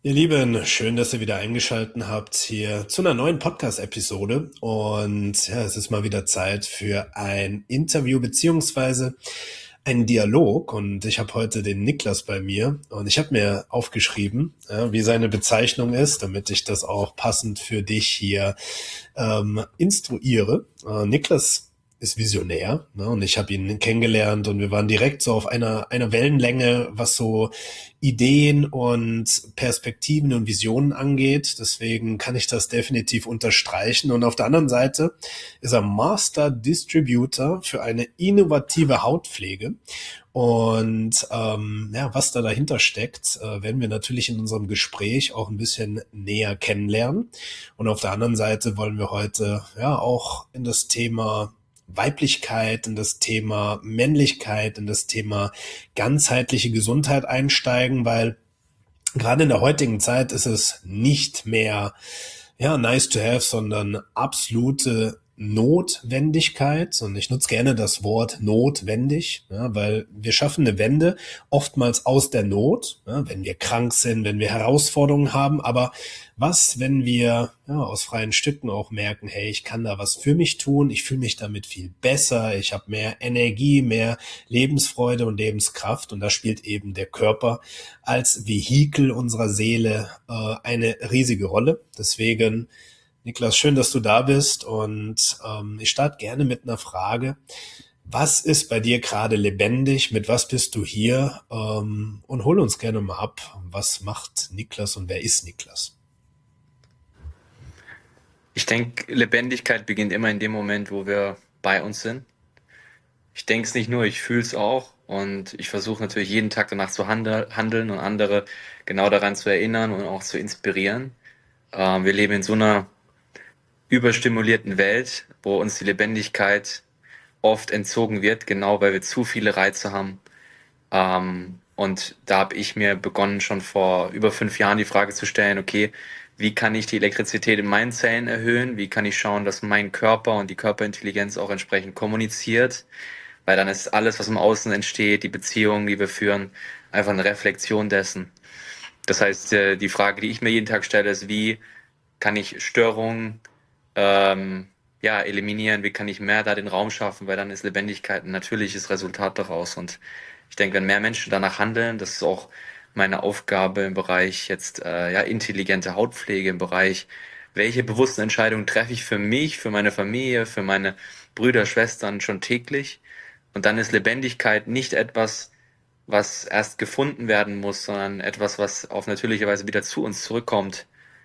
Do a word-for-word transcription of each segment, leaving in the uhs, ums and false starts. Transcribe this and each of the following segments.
Ihr Lieben, schön, dass ihr wieder eingeschaltet habt hier zu einer neuen Podcast-Episode. Und ja, es ist mal wieder Zeit für ein Interview beziehungsweise einen Dialog. Und ich habe heute den Niklas bei mir und ich habe mir aufgeschrieben, ja, wie seine Bezeichnung ist, damit ich das auch passend für dich hier ähm, instruiere. Äh, Niklas ist Visionär, ne? Und ich habe ihn kennengelernt und wir waren direkt so auf einer einer Wellenlänge, was so Ideen und Perspektiven und Visionen angeht. Deswegen kann ich das definitiv unterstreichen. Und auf der anderen Seite ist er Master Distributor für eine innovative Hautpflege. Und ähm, ja, was da dahinter steckt, äh, werden wir natürlich in unserem Gespräch auch ein bisschen näher kennenlernen. Und auf der anderen Seite wollen wir heute ja auch in das Thema Weiblichkeit, in das Thema Männlichkeit, in das Thema ganzheitliche Gesundheit einsteigen, weil gerade in der heutigen Zeit ist es nicht mehr ja nice to have, sondern absolute Notwendigkeit. Und ich nutze gerne das Wort notwendig, ja, weil wir schaffen eine Wende oftmals aus der Not, ja, wenn wir krank sind, wenn wir Herausforderungen haben. Aber was, wenn wir ja, aus freien Stücken auch merken, hey, ich kann da was für mich tun, ich fühle mich damit viel besser, ich habe mehr Energie, mehr Lebensfreude und Lebenskraft. Und da spielt eben der Körper als Vehikel unserer Seele äh, eine riesige Rolle. Deswegen, Niklas, schön, dass du da bist und ähm, ich starte gerne mit einer Frage. Was ist bei dir gerade lebendig? Mit was bist du hier? Ähm, und hol uns gerne mal ab. Was macht Niklas und wer ist Niklas? Ich denke, Lebendigkeit beginnt immer in dem Moment, wo wir bei uns sind. Ich denke es nicht nur, ich fühle es auch und ich versuche natürlich jeden Tag danach zu handel- handeln und andere genau daran zu erinnern und auch zu inspirieren. Ähm, wir leben in so einer überstimulierten Welt, wo uns die Lebendigkeit oft entzogen wird, genau weil wir zu viele Reize haben. Ähm, und da habe ich mir begonnen, schon vor über fünf Jahren die Frage zu stellen, okay, wie kann ich die Elektrizität in meinen Zellen erhöhen? Wie kann ich schauen, dass mein Körper und die Körperintelligenz auch entsprechend kommuniziert? Weil dann ist alles, was im Außen entsteht, die Beziehungen, die wir führen, einfach eine Reflexion dessen. Das heißt, äh, die Frage, die ich mir jeden Tag stelle, ist, wie kann ich Störungen ähm, ja, eliminieren, wie kann ich mehr da den Raum schaffen, weil dann ist Lebendigkeit ein natürliches Resultat daraus. Und ich denke, wenn mehr Menschen danach handeln, das ist auch meine Aufgabe im Bereich jetzt äh, ja, intelligente Hautpflege, im Bereich, welche bewussten Entscheidungen treffe ich für mich, für meine Familie, für meine Brüder, Schwestern schon täglich. Und dann ist Lebendigkeit nicht etwas, was erst gefunden werden muss, sondern etwas, was auf natürliche Weise wieder zu uns zurückkommt.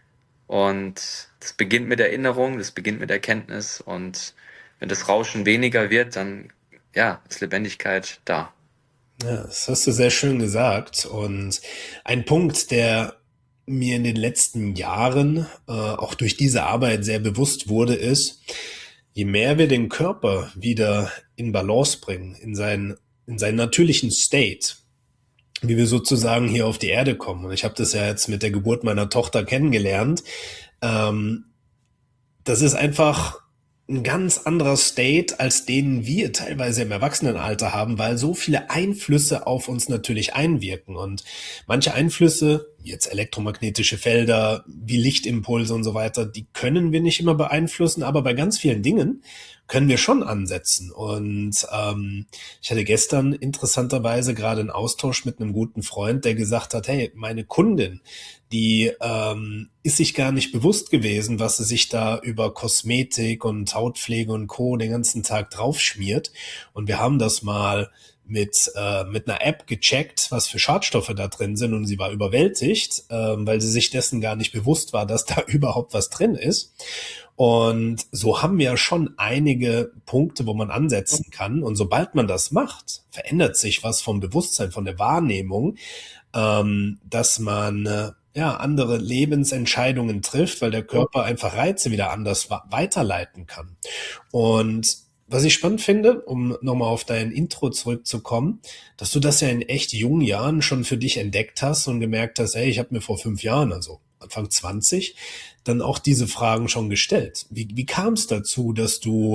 Und das beginnt mit Erinnerung, das beginnt mit Erkenntnis. Und wenn das Rauschen weniger wird, dann ja, ist Lebendigkeit da. Ja, das hast du sehr schön gesagt. Und ein Punkt, der mir in den letzten Jahren äh, auch durch diese Arbeit sehr bewusst wurde, ist, je mehr wir den Körper wieder in Balance bringen, in seinen, in seinen natürlichen State, wie wir sozusagen hier auf die Erde kommen. Und ich habe das ja jetzt mit der Geburt meiner Tochter kennengelernt. Ähm, Das ist einfach ein ganz anderer State, als den wir teilweise im Erwachsenenalter haben, weil so viele Einflüsse auf uns natürlich einwirken. Und manche Einflüsse, wie jetzt elektromagnetische Felder, wie Lichtimpulse und so weiter, die können wir nicht immer beeinflussen, aber bei ganz vielen Dingen können wir schon ansetzen. Und ähm, ich hatte gestern interessanterweise gerade einen Austausch mit einem guten Freund, der gesagt hat, hey, meine Kundin, die ähm, ist sich gar nicht bewusst gewesen, was sie sich da über Kosmetik und Hautpflege und Co. den ganzen Tag draufschmiert. Und wir haben das mal mit äh, mit einer App gecheckt, was für Schadstoffe da drin sind, und sie war überwältigt, ähm, weil sie sich dessen gar nicht bewusst war, dass da überhaupt was drin ist. Und so haben wir schon einige Punkte, wo man ansetzen kann. Und sobald man das macht, verändert sich was vom Bewusstsein, von der Wahrnehmung, ähm, dass man äh, ja andere Lebensentscheidungen trifft, weil der Körper einfach Reize wieder anders wa- weiterleiten kann. Und was ich spannend finde, um nochmal auf dein Intro zurückzukommen, dass du das ja in echt jungen Jahren schon für dich entdeckt hast und gemerkt hast, hey, ich habe mir vor fünf Jahren, also Anfang zwanzig, dann auch diese Fragen schon gestellt. Wie, wie kam es dazu, dass du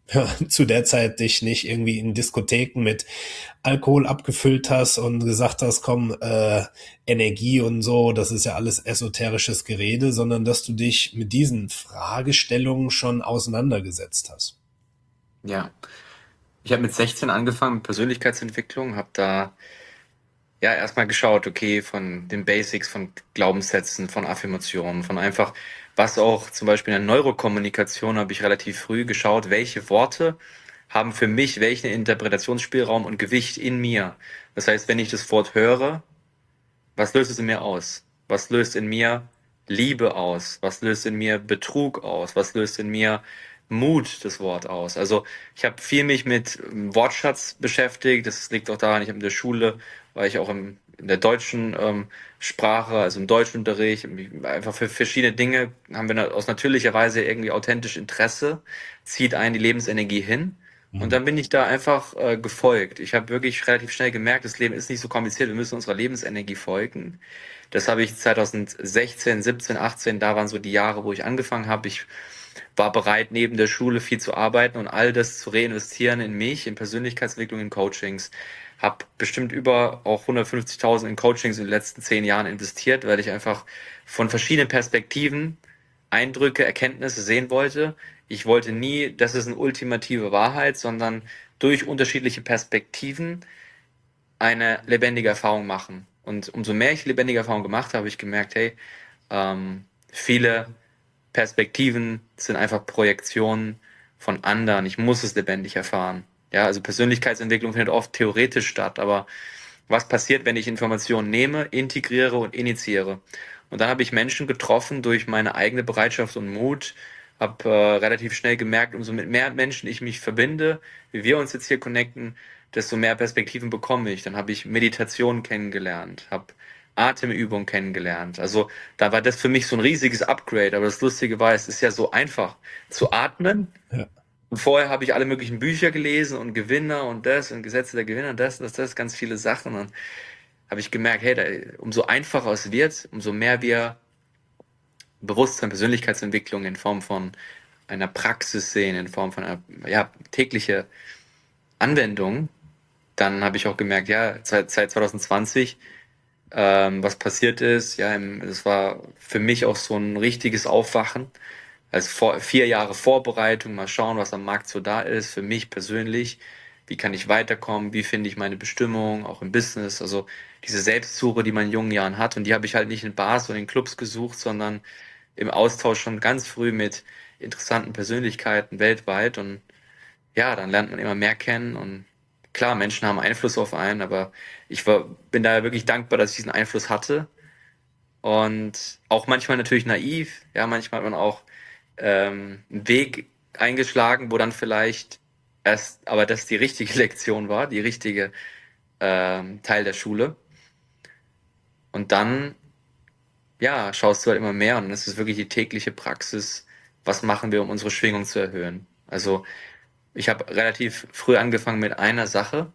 ja, zu der Zeit dich nicht irgendwie in Diskotheken mit Alkohol abgefüllt hast und gesagt hast, komm, äh, Energie und so, das ist ja alles esoterisches Gerede, sondern dass du dich mit diesen Fragestellungen schon auseinandergesetzt hast. Ja, ich habe mit sechzehn angefangen mit Persönlichkeitsentwicklung, habe da ja erstmal geschaut, okay, von den Basics, von Glaubenssätzen, von Affirmationen, von einfach, was auch zum Beispiel in der Neurokommunikation habe ich relativ früh geschaut, welche Worte haben für mich welchen Interpretationsspielraum und Gewicht in mir. Das heißt, wenn ich das Wort höre, was löst es in mir aus? Was löst in mir Liebe aus? Was löst in mir Betrug aus? Was löst in mir Mut, das Wort aus? Also ich habe viel mich mit ähm, Wortschatz beschäftigt. Das liegt auch daran, ich habe in der Schule, war ich auch im, in der deutschen ähm, Sprache, also im Deutschunterricht, einfach für verschiedene Dinge haben wir aus natürlicher Weise irgendwie authentisch Interesse, zieht einen die Lebensenergie hin. Und Mhm. dann bin ich da einfach äh, gefolgt. Ich habe wirklich relativ schnell gemerkt, das Leben ist nicht so kompliziert, wir müssen unserer Lebensenergie folgen. Das habe ich zwanzig sechzehn, siebzehn, achtzehn, da waren so die Jahre, wo ich angefangen habe. Ich war bereit, neben der Schule viel zu arbeiten und all das zu reinvestieren in mich, in Persönlichkeitsentwicklung, in Coachings. Habe bestimmt über auch hundertfünfzigtausend in Coachings in den letzten zehn Jahren investiert, weil ich einfach von verschiedenen Perspektiven Eindrücke, Erkenntnisse sehen wollte. Ich wollte nie, das ist eine ultimative Wahrheit, sondern durch unterschiedliche Perspektiven eine lebendige Erfahrung machen. Und umso mehr ich lebendige Erfahrung gemacht habe, habe ich gemerkt, hey, ähm, viele Perspektiven sind einfach Projektionen von anderen. Ich muss es lebendig erfahren. Ja, also Persönlichkeitsentwicklung findet oft theoretisch statt, aber was passiert, wenn ich Informationen nehme, integriere und initiiere? Und dann habe ich Menschen getroffen durch meine eigene Bereitschaft und Mut, habe äh, relativ schnell gemerkt, umso mit mehr Menschen ich mich verbinde, wie wir uns jetzt hier connecten, desto mehr Perspektiven bekomme ich. Dann habe ich Meditation kennengelernt, habe Atemübung kennengelernt. Also da war das für mich so ein riesiges Upgrade. Aber das Lustige war, es ist ja so einfach zu atmen. Ja. Und vorher habe ich alle möglichen Bücher gelesen und Gewinner und das und Gesetze der Gewinner und das, das, das, ganz viele Sachen. Und habe ich gemerkt, hey, da, umso einfacher es wird, umso mehr wir Bewusstsein, Persönlichkeitsentwicklung in Form von einer Praxis sehen, in Form von einer ja, tägliche Anwendung, dann habe ich auch gemerkt, ja, seit, seit zwanzig zwanzig, ähm, was passiert ist, ja, es war für mich auch so ein richtiges Aufwachen. Also vor, vier Jahre Vorbereitung, mal schauen, was am Markt so da ist, für mich persönlich. Wie kann ich weiterkommen? Wie finde ich meine Bestimmung, auch im Business? Also diese Selbstsuche, die man in jungen Jahren hat. Und die habe ich halt nicht in Bars oder in Clubs gesucht, sondern im Austausch schon ganz früh mit interessanten Persönlichkeiten weltweit. Und ja, dann lernt man immer mehr kennen. Und klar, Menschen haben Einfluss auf einen, aber ich war, bin da wirklich dankbar, dass ich diesen Einfluss hatte. Und auch manchmal natürlich naiv. Ja, manchmal hat man auch ähm, einen Weg eingeschlagen, wo dann vielleicht erst, aber das die richtige Lektion war, die richtige ähm, Teil der Schule. Und dann, ja, schaust du halt immer mehr und es ist wirklich die tägliche Praxis, was machen wir, um unsere Schwingung zu erhöhen. Also ich habe relativ früh angefangen mit einer Sache.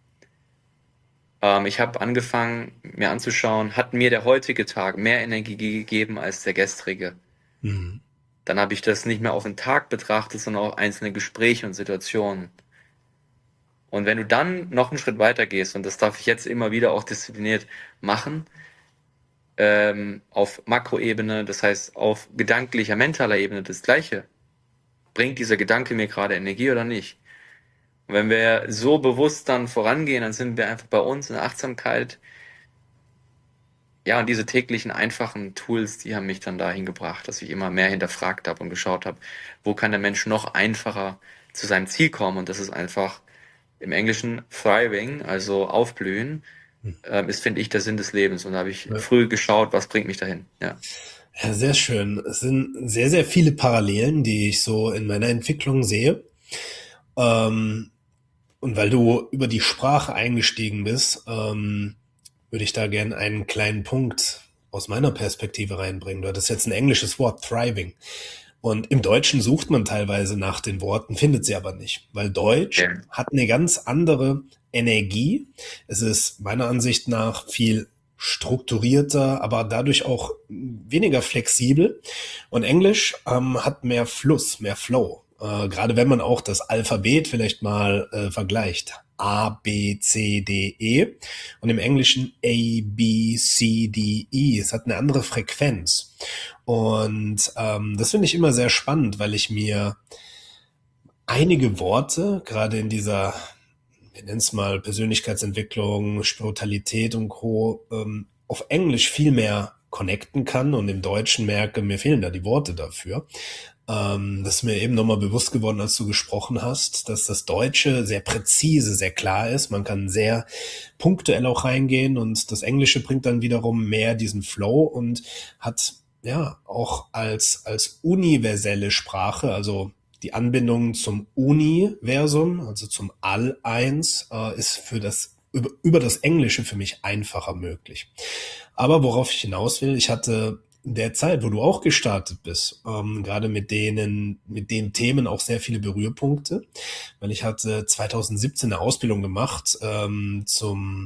Ähm, ich habe angefangen, mir anzuschauen, hat mir der heutige Tag mehr Energie gegeben als der gestrige? Mhm. Dann habe ich das nicht mehr auf den Tag betrachtet, sondern auf einzelne Gespräche und Situationen. Und wenn du dann noch einen Schritt weiter gehst, und das darf ich jetzt immer wieder auch diszipliniert machen, ähm, auf Makroebene, das heißt auf gedanklicher, mentaler Ebene das Gleiche. Bringt dieser Gedanke mir gerade Energie oder nicht? Und wenn wir so bewusst dann vorangehen, dann sind wir einfach bei uns in der Achtsamkeit. Ja, und diese täglichen einfachen Tools, die haben mich dann dahin gebracht, dass ich immer mehr hinterfragt habe und geschaut habe, wo kann der Mensch noch einfacher zu seinem Ziel kommen? Und das ist einfach im Englischen thriving, also aufblühen, ähm, ist, finde ich, der Sinn des Lebens. Und da habe ich Ja. früh geschaut, was bringt mich dahin. Ja. Ja, sehr schön. Es sind sehr, sehr viele Parallelen, die ich so in meiner Entwicklung sehe. Ähm, und weil du über die Sprache eingestiegen bist, ähm, würde ich da gerne einen kleinen Punkt aus meiner Perspektive reinbringen. Du hattest jetzt ein englisches Wort, thriving. Und im Deutschen sucht man teilweise nach den Worten, findet sie aber nicht, weil Deutsch Ja. hat eine ganz andere Energie. Es ist meiner Ansicht nach viel strukturierter, aber dadurch auch weniger flexibel. Und Englisch ähm, hat mehr Fluss, mehr Flow. Äh, gerade wenn man auch das Alphabet vielleicht mal äh, vergleicht. A, B, C, D, E und im Englischen A, B, C, D, E. Es hat eine andere Frequenz. Und ähm, das finde ich immer sehr spannend, weil ich mir einige Worte, gerade in dieser, wir nennen es mal Persönlichkeitsentwicklung, Spiritualität und Co., ähm, auf Englisch viel mehr connecten kann und im Deutschen merke, mir fehlen da die Worte dafür. Ähm, das ist mir eben nochmal bewusst geworden, als du gesprochen hast, dass das Deutsche sehr präzise, sehr klar ist. Man kann sehr punktuell auch reingehen und das Englische bringt dann wiederum mehr diesen Flow und hat ja auch als, als universelle Sprache, also die Anbindung zum Universum, also zum All-Eins, äh, ist für das über, über das Englische für mich einfacher möglich. Aber worauf ich hinaus will, ich hatte in der Zeit, wo du auch gestartet bist, ähm, gerade mit denen, mit den Themen auch sehr viele Berührpunkte, weil ich hatte zwanzig siebzehn eine Ausbildung gemacht ähm, zum,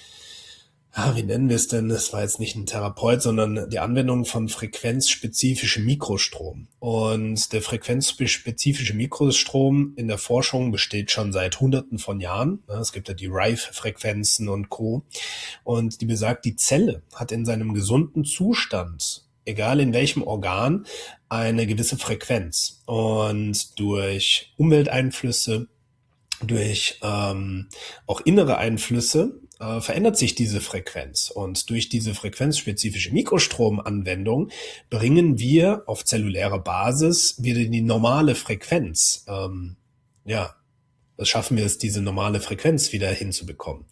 ja, wie nennen wir es denn? Das war jetzt nicht ein Therapeut, sondern die Anwendung von frequenzspezifischem Mikrostrom. Und der frequenzspezifische Mikrostrom in der Forschung besteht schon seit Hunderten von Jahren. Es gibt ja die Rife-Frequenzen und Co. Und die besagt, die Zelle hat in seinem gesunden Zustand, egal in welchem Organ, eine gewisse Frequenz. Und durch Umwelteinflüsse, durch ähm, auch innere Einflüsse äh, verändert sich diese Frequenz. Und durch diese frequenzspezifische Mikrostromanwendung bringen wir auf zellulärer Basis wieder die normale Frequenz, ähm, ja, das schaffen wir es, diese normale Frequenz wieder hinzubekommen.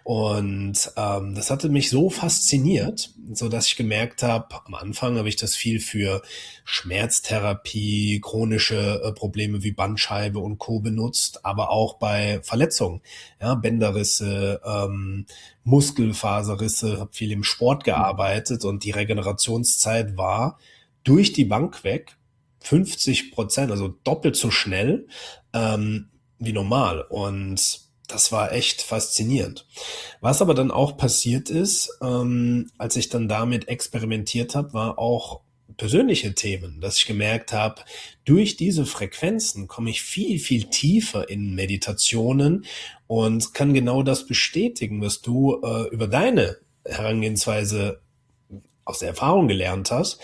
Und ähm, das hatte mich so fasziniert, so dass ich gemerkt habe, am Anfang habe ich das viel für Schmerztherapie, chronische äh, Probleme wie Bandscheibe und Co. benutzt, aber auch bei Verletzungen, ja, Bänderrisse, ähm, Muskelfaserrisse, habe viel im Sport gearbeitet und die Regenerationszeit war durch die Bank weg fünfzig Prozent, also doppelt so schnell, ähm, wie normal. Und das war echt faszinierend. Was aber dann auch passiert ist, ähm, als ich dann damit experimentiert habe, war auch persönliche Themen, dass ich gemerkt habe, durch diese Frequenzen komme ich viel, viel tiefer in Meditationen und kann genau das bestätigen, was du äh, über deine Herangehensweise aus der Erfahrung gelernt hast,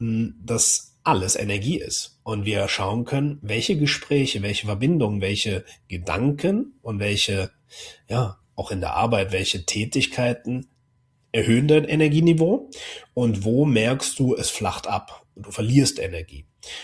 dass alles Energie ist und wir schauen können, welche Gespräche, welche Verbindungen, welche Gedanken und welche, ja, auch in der Arbeit, welche Tätigkeiten erhöhen dein Energieniveau und wo merkst du, es flacht ab und du verlierst Energie.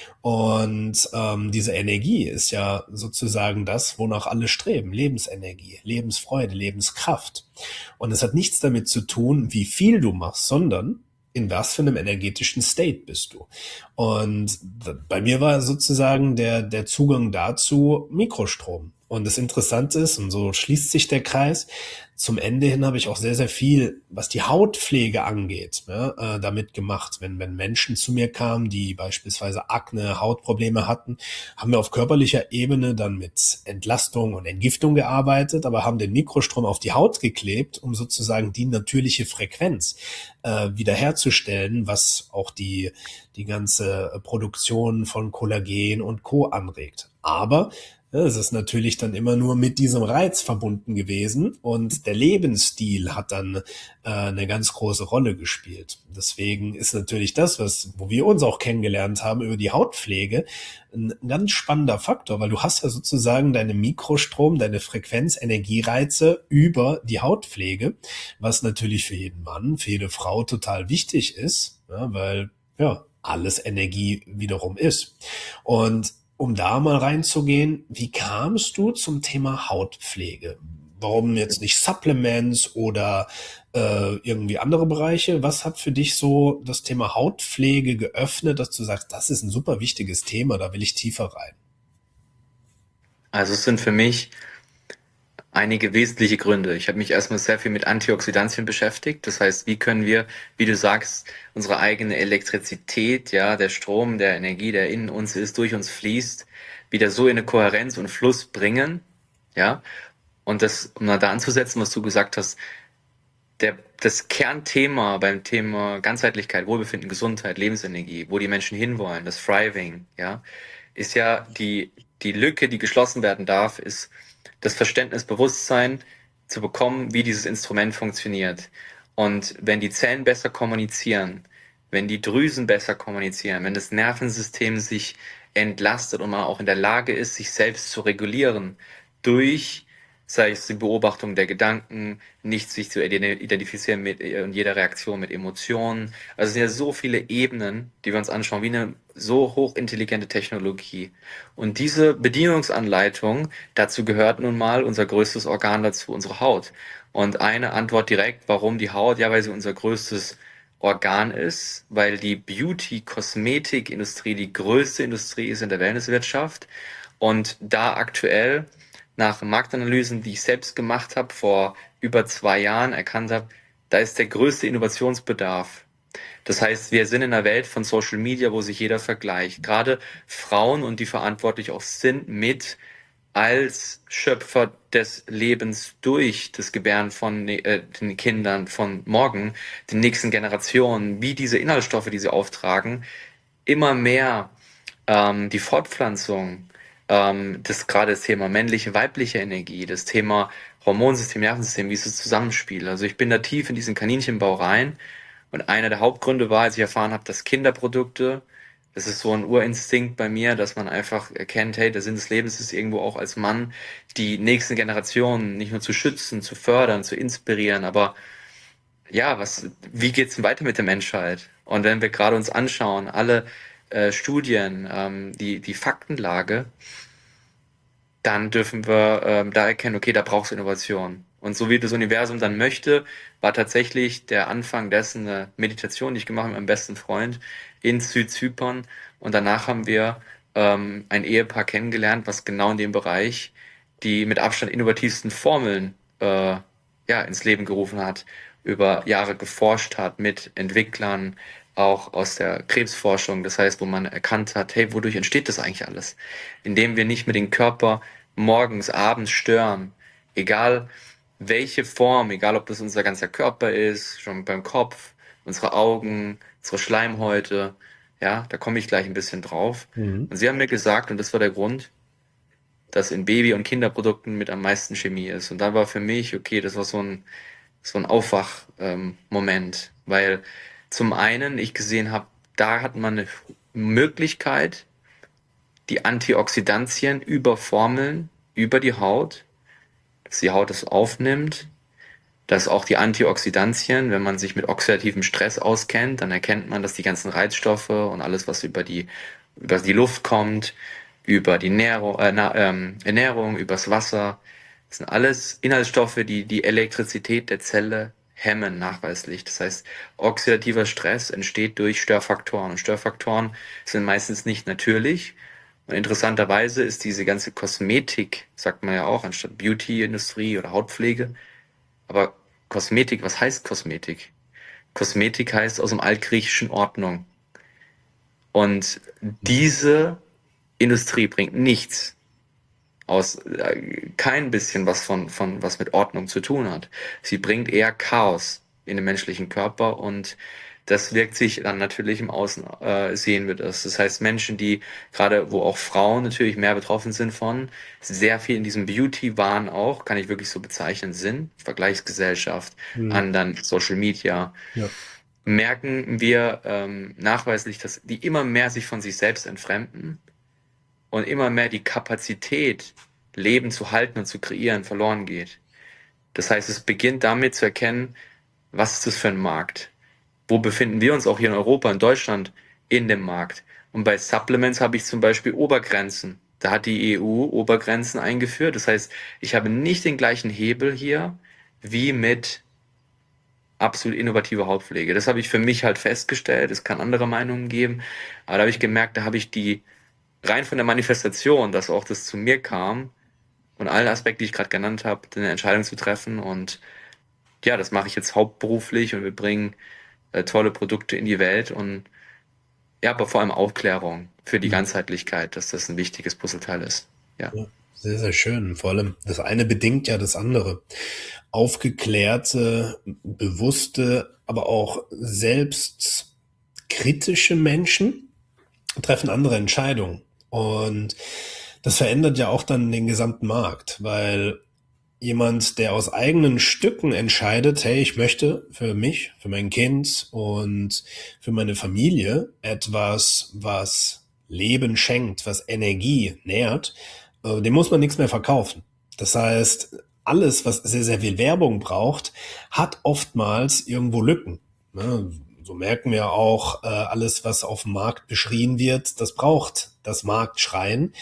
Und ähm, diese Energie ist ja sozusagen das, wonach alle streben. Lebensenergie, Lebensfreude, Lebenskraft. Und es hat nichts damit zu tun, wie viel du machst, sondern in was für einem energetischen State bist du. Und bei mir war sozusagen der, der Zugang dazu Mikrostrom. Und das Interessante ist, und so schließt sich der Kreis, zum Ende hin habe ich auch sehr, sehr viel, was die Hautpflege angeht, ja, äh, damit gemacht. Wenn, wenn Menschen zu mir kamen, die beispielsweise Akne, Hautprobleme hatten, haben wir auf körperlicher Ebene dann mit Entlastung und Entgiftung gearbeitet, aber haben den Mikrostrom auf die Haut geklebt, um sozusagen die natürliche Frequenz äh, wiederherzustellen, was auch die, die ganze Produktion von Kollagen und Co. anregt. Aber es ist natürlich dann immer nur mit diesem Reiz verbunden gewesen und der Lebensstil hat dann äh, eine ganz große Rolle gespielt. Deswegen ist natürlich das, was, wo wir uns auch kennengelernt haben über die Hautpflege, ein ganz spannender Faktor, weil du hast ja sozusagen deine Mikrostrom, deine Frequenz, Energiereize über die Hautpflege, was natürlich für jeden Mann, für jede Frau total wichtig ist, ja, weil ja alles Energie wiederum ist. Und um da mal reinzugehen, wie kamst du zum Thema Hautpflege? Warum jetzt nicht Supplements oder äh, irgendwie andere Bereiche? Was hat für dich so das Thema Hautpflege geöffnet, dass du sagst, das ist ein super wichtiges Thema, da will ich tiefer rein? Also es sind für mich einige wesentliche Gründe. Ich habe mich erstmal sehr viel mit Antioxidantien beschäftigt. Das heißt, wie können wir, wie du sagst, unsere eigene Elektrizität, ja, der Strom, der Energie, der in uns ist, durch uns fließt, wieder so in eine Kohärenz und Fluss bringen, ja. Und das, um da anzusetzen, was du gesagt hast, der, das Kernthema beim Thema Ganzheitlichkeit, Wohlbefinden, Gesundheit, Lebensenergie, wo die Menschen hinwollen, das Thriving, ja, ist ja die, die Lücke, die geschlossen werden darf, ist das Verständnis, Bewusstsein zu bekommen, wie dieses Instrument funktioniert. Und wenn die Zellen besser kommunizieren, wenn die Drüsen besser kommunizieren, wenn das Nervensystem sich entlastet und man auch in der Lage ist, sich selbst zu regulieren durch, sei es die Beobachtung der Gedanken, nicht sich zu identifizieren mit äh, jeder Reaktion mit Emotionen. Also es sind ja so viele Ebenen, die wir uns anschauen, wie eine so hochintelligente Technologie. Und diese Bedienungsanleitung, dazu gehört nun mal unser größtes Organ dazu, unsere Haut. Und eine Antwort direkt, warum die Haut? Ja, weil sie unser größtes Organ ist, weil die Beauty-Kosmetik-Industrie die größte Industrie ist in der Wellnesswirtschaft und da aktuell nach Marktanalysen, die ich selbst gemacht habe, vor über zwei Jahren erkannt habe, da ist der größte Innovationsbedarf. Das heißt, wir sind in einer Welt von Social Media, wo sich jeder vergleicht. Gerade Frauen und die verantwortlich auch sind mit als Schöpfer des Lebens durch das Gebären von äh, den Kindern von morgen, den nächsten Generationen, wie diese Inhaltsstoffe, die sie auftragen, immer mehr ähm, die Fortpflanzung, ähm, das gerade das Thema männliche, weibliche Energie, das Thema Hormonsystem, Nervensystem, wie ist es zusammenspielt. Also ich bin da tief in diesen Kaninchenbau rein und einer der Hauptgründe war, als ich erfahren habe, dass Kinderprodukte, das ist so ein Urinstinkt bei mir, dass man einfach erkennt, hey, der Sinn des Lebens ist irgendwo auch als Mann, die nächsten Generationen nicht nur zu schützen, zu fördern, zu inspirieren, aber ja, was, wie geht's denn weiter mit der Menschheit? Und wenn wir gerade uns anschauen, alle äh, Studien, ähm, die, die Faktenlage, dann dürfen wir ähm, da erkennen, okay, da brauchst du Innovation. Und so wie das Universum dann möchte, war tatsächlich der Anfang dessen eine Meditation, die ich gemacht habe mit meinem besten Freund in Südzypern. Und danach haben wir ähm, ein Ehepaar kennengelernt, was genau in dem Bereich die mit Abstand innovativsten Formeln äh, ja, ins Leben gerufen hat, über Jahre geforscht hat mit Entwicklern, auch aus der Krebsforschung. Das heißt, wo man erkannt hat, hey, wodurch entsteht das eigentlich alles? Indem wir nicht mehr den Körper morgens, abends stören, egal welche Form, egal ob das unser ganzer Körper ist, schon beim Kopf, unsere Augen, unsere Schleimhäute, ja, da komme ich gleich ein bisschen drauf. Mhm. Und sie haben mir gesagt, und das war der Grund, dass in Baby- und Kinderprodukten mit am meisten Chemie ist. Und da war für mich, okay, das war so ein, so ein Aufwach-Moment, ähm, Moment. Weil zum einen ich gesehen habe, da hat man eine Möglichkeit, die Antioxidantien über Formeln, über die Haut, dass die Haut es aufnimmt, dass auch die Antioxidantien, wenn man sich mit oxidativem Stress auskennt, dann erkennt man, dass die ganzen Reizstoffe und alles, was über die, über die Luft kommt, über die Nährung, äh, na, ähm, Ernährung, übers Wasser, das sind alles Inhaltsstoffe, die die Elektrizität der Zelle hemmen, nachweislich. Das heißt, oxidativer Stress entsteht durch Störfaktoren. Und Störfaktoren sind meistens nicht natürlich. Und interessanterweise ist diese ganze Kosmetik, sagt man ja auch, anstatt Beauty-Industrie oder Hautpflege, aber Kosmetik, was heißt Kosmetik? Kosmetik heißt aus dem Altgriechischen Ordnung. Und diese Industrie bringt nichts aus, äh, kein bisschen was von, von, was mit Ordnung zu tun hat. Sie bringt eher Chaos in den menschlichen Körper und das wirkt sich dann natürlich im Außen, äh, sehen wir das. Das heißt, Menschen, die gerade, wo auch Frauen natürlich mehr betroffen sind von, sehr viel in diesem Beauty-Wahn auch, kann ich wirklich so bezeichnen, sind, Vergleichsgesellschaft, Mhm. anderen Social Media, Ja. merken wir ähm, nachweislich, dass die immer mehr sich von sich selbst entfremden und immer mehr die Kapazität, Leben zu halten und zu kreieren, verloren geht. Das heißt, es beginnt damit zu erkennen, was ist das für ein Markt? Wo befinden wir uns auch hier in Europa, in Deutschland, in dem Markt? Und bei Supplements habe ich zum Beispiel Obergrenzen. Da hat die E U Obergrenzen eingeführt. Das heißt, ich habe nicht den gleichen Hebel hier wie mit absolut innovativer Hautpflege. Das habe ich für mich halt festgestellt. Es kann andere Meinungen geben. Aber da habe ich gemerkt, da habe ich die rein von der Manifestation, dass auch das zu mir kam und alle Aspekte, die ich gerade genannt habe, eine Entscheidung zu treffen. Und ja, das mache ich jetzt hauptberuflich und wir bringen äh, tolle Produkte in die Welt und ja, aber vor allem Aufklärung für die Mhm. Ganzheitlichkeit, dass das ein wichtiges Puzzleteil ist. Ja. Ja, sehr, sehr schön. Vor allem, das eine bedingt ja das andere. Aufgeklärte, bewusste, aber auch selbstkritische Menschen treffen andere Entscheidungen. Und das verändert ja auch dann den gesamten Markt, weil jemand, der aus eigenen Stücken entscheidet, hey, ich möchte für mich, für mein Kind und für meine Familie etwas, was Leben schenkt, was Energie nährt, äh, dem muss man nichts mehr verkaufen. Das heißt, alles, was sehr, sehr viel Werbung braucht, hat oftmals irgendwo Lücken. Ne? So merken wir auch, äh, alles, was auf dem Markt beschrien wird, das braucht das Marktschreien.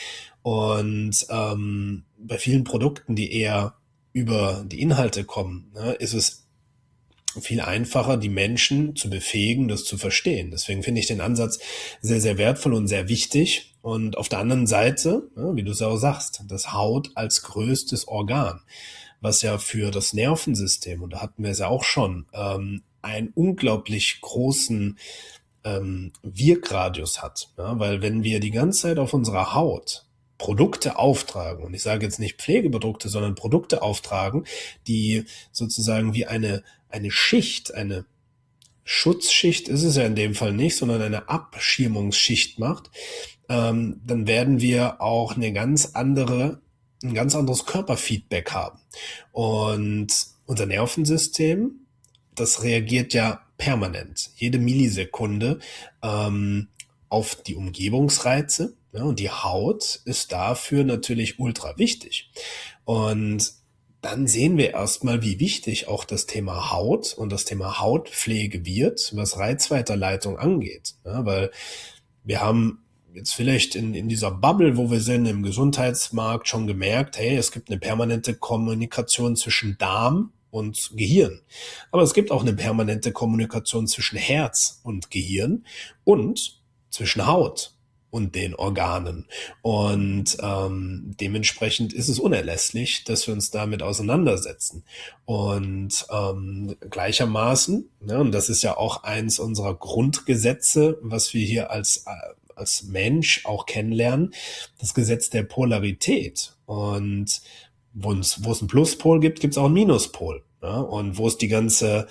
Und ähm, bei vielen Produkten, die eher über die Inhalte kommen, ne, ist es viel einfacher, die Menschen zu befähigen, das zu verstehen. Deswegen finde ich den Ansatz sehr, sehr wertvoll und sehr wichtig. Und auf der anderen Seite, ne, wie du es auch sagst, das Haut als größtes Organ, was ja für das Nervensystem, und da hatten wir es ja auch schon, ähm, einen unglaublich großen ähm, Wirkradius hat. Ja? Weil wenn wir die ganze Zeit auf unserer Haut Produkte auftragen, und ich sage jetzt nicht Pflegeprodukte, sondern Produkte auftragen, die sozusagen wie eine, eine Schicht, eine Schutzschicht ist es ja in dem Fall nicht, sondern eine Abschirmungsschicht macht, ähm, dann werden wir auch eine ganz andere, ein ganz anderes Körperfeedback haben. Und unser Nervensystem, das reagiert ja permanent, jede Millisekunde ähm, auf die Umgebungsreize. Ja, und die Haut ist dafür natürlich ultra wichtig. Und dann sehen wir erstmal, wie wichtig auch das Thema Haut und das Thema Hautpflege wird, was Reizweiterleitung angeht. Ja, weil wir haben jetzt vielleicht in, in dieser Bubble, wo wir sind, im Gesundheitsmarkt schon gemerkt, hey, es gibt eine permanente Kommunikation zwischen Darm und Gehirn. Aber es gibt auch eine permanente Kommunikation zwischen Herz und Gehirn und zwischen Haut und den Organen. Und ähm, dementsprechend ist es unerlässlich, dass wir uns damit auseinandersetzen. Und ähm, gleichermaßen, ne, und das ist ja auch eins unserer Grundgesetze, was wir hier als als Mensch auch kennenlernen, das Gesetz der Polarität. Und wo es, wo es einen Pluspol gibt, gibt es auch einen Minuspol. Ja? Und wo es die ganze,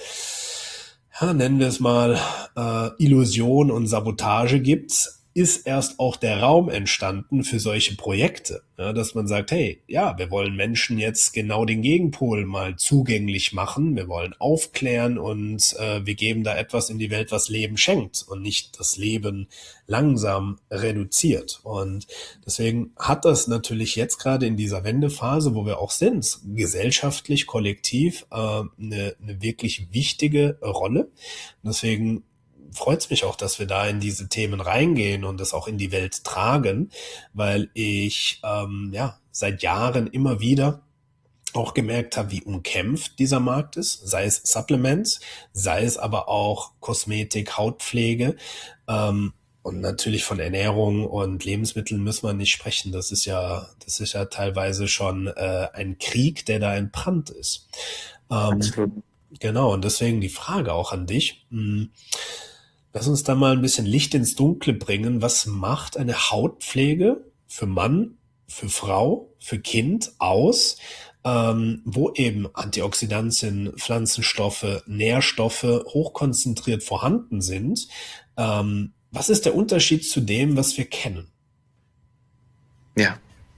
ja, nennen wir es mal, äh, Illusion und Sabotage gibt, ist erst auch der Raum entstanden für solche Projekte, ja, dass man sagt, hey, ja, wir wollen Menschen jetzt genau den Gegenpol mal zugänglich machen, wir wollen aufklären und äh, wir geben da etwas in die Welt, was Leben schenkt und nicht das Leben langsam reduziert. Und deswegen hat das natürlich jetzt gerade in dieser Wendephase, wo wir auch sind, gesellschaftlich, kollektiv, äh, eine, eine wirklich wichtige Rolle. Deswegen freut es mich auch, dass wir da in diese Themen reingehen und das auch in die Welt tragen, weil ich ähm, ja seit Jahren immer wieder auch gemerkt habe, wie umkämpft dieser Markt ist, sei es Supplements, sei es aber auch Kosmetik, Hautpflege, ähm, und natürlich von Ernährung und Lebensmitteln müssen wir nicht sprechen. Das ist ja, das ist ja teilweise schon äh, ein Krieg, der da entbrannt ist. Ähm, genau, und deswegen die Frage auch an dich. Mh, Lass uns da mal ein bisschen Licht ins Dunkle bringen. Was macht eine Hautpflege für Mann, für Frau, für Kind aus, ähm, wo eben Antioxidantien, Pflanzenstoffe, Nährstoffe hochkonzentriert vorhanden sind? Ähm, was ist der Unterschied zu dem, was wir kennen? Ja,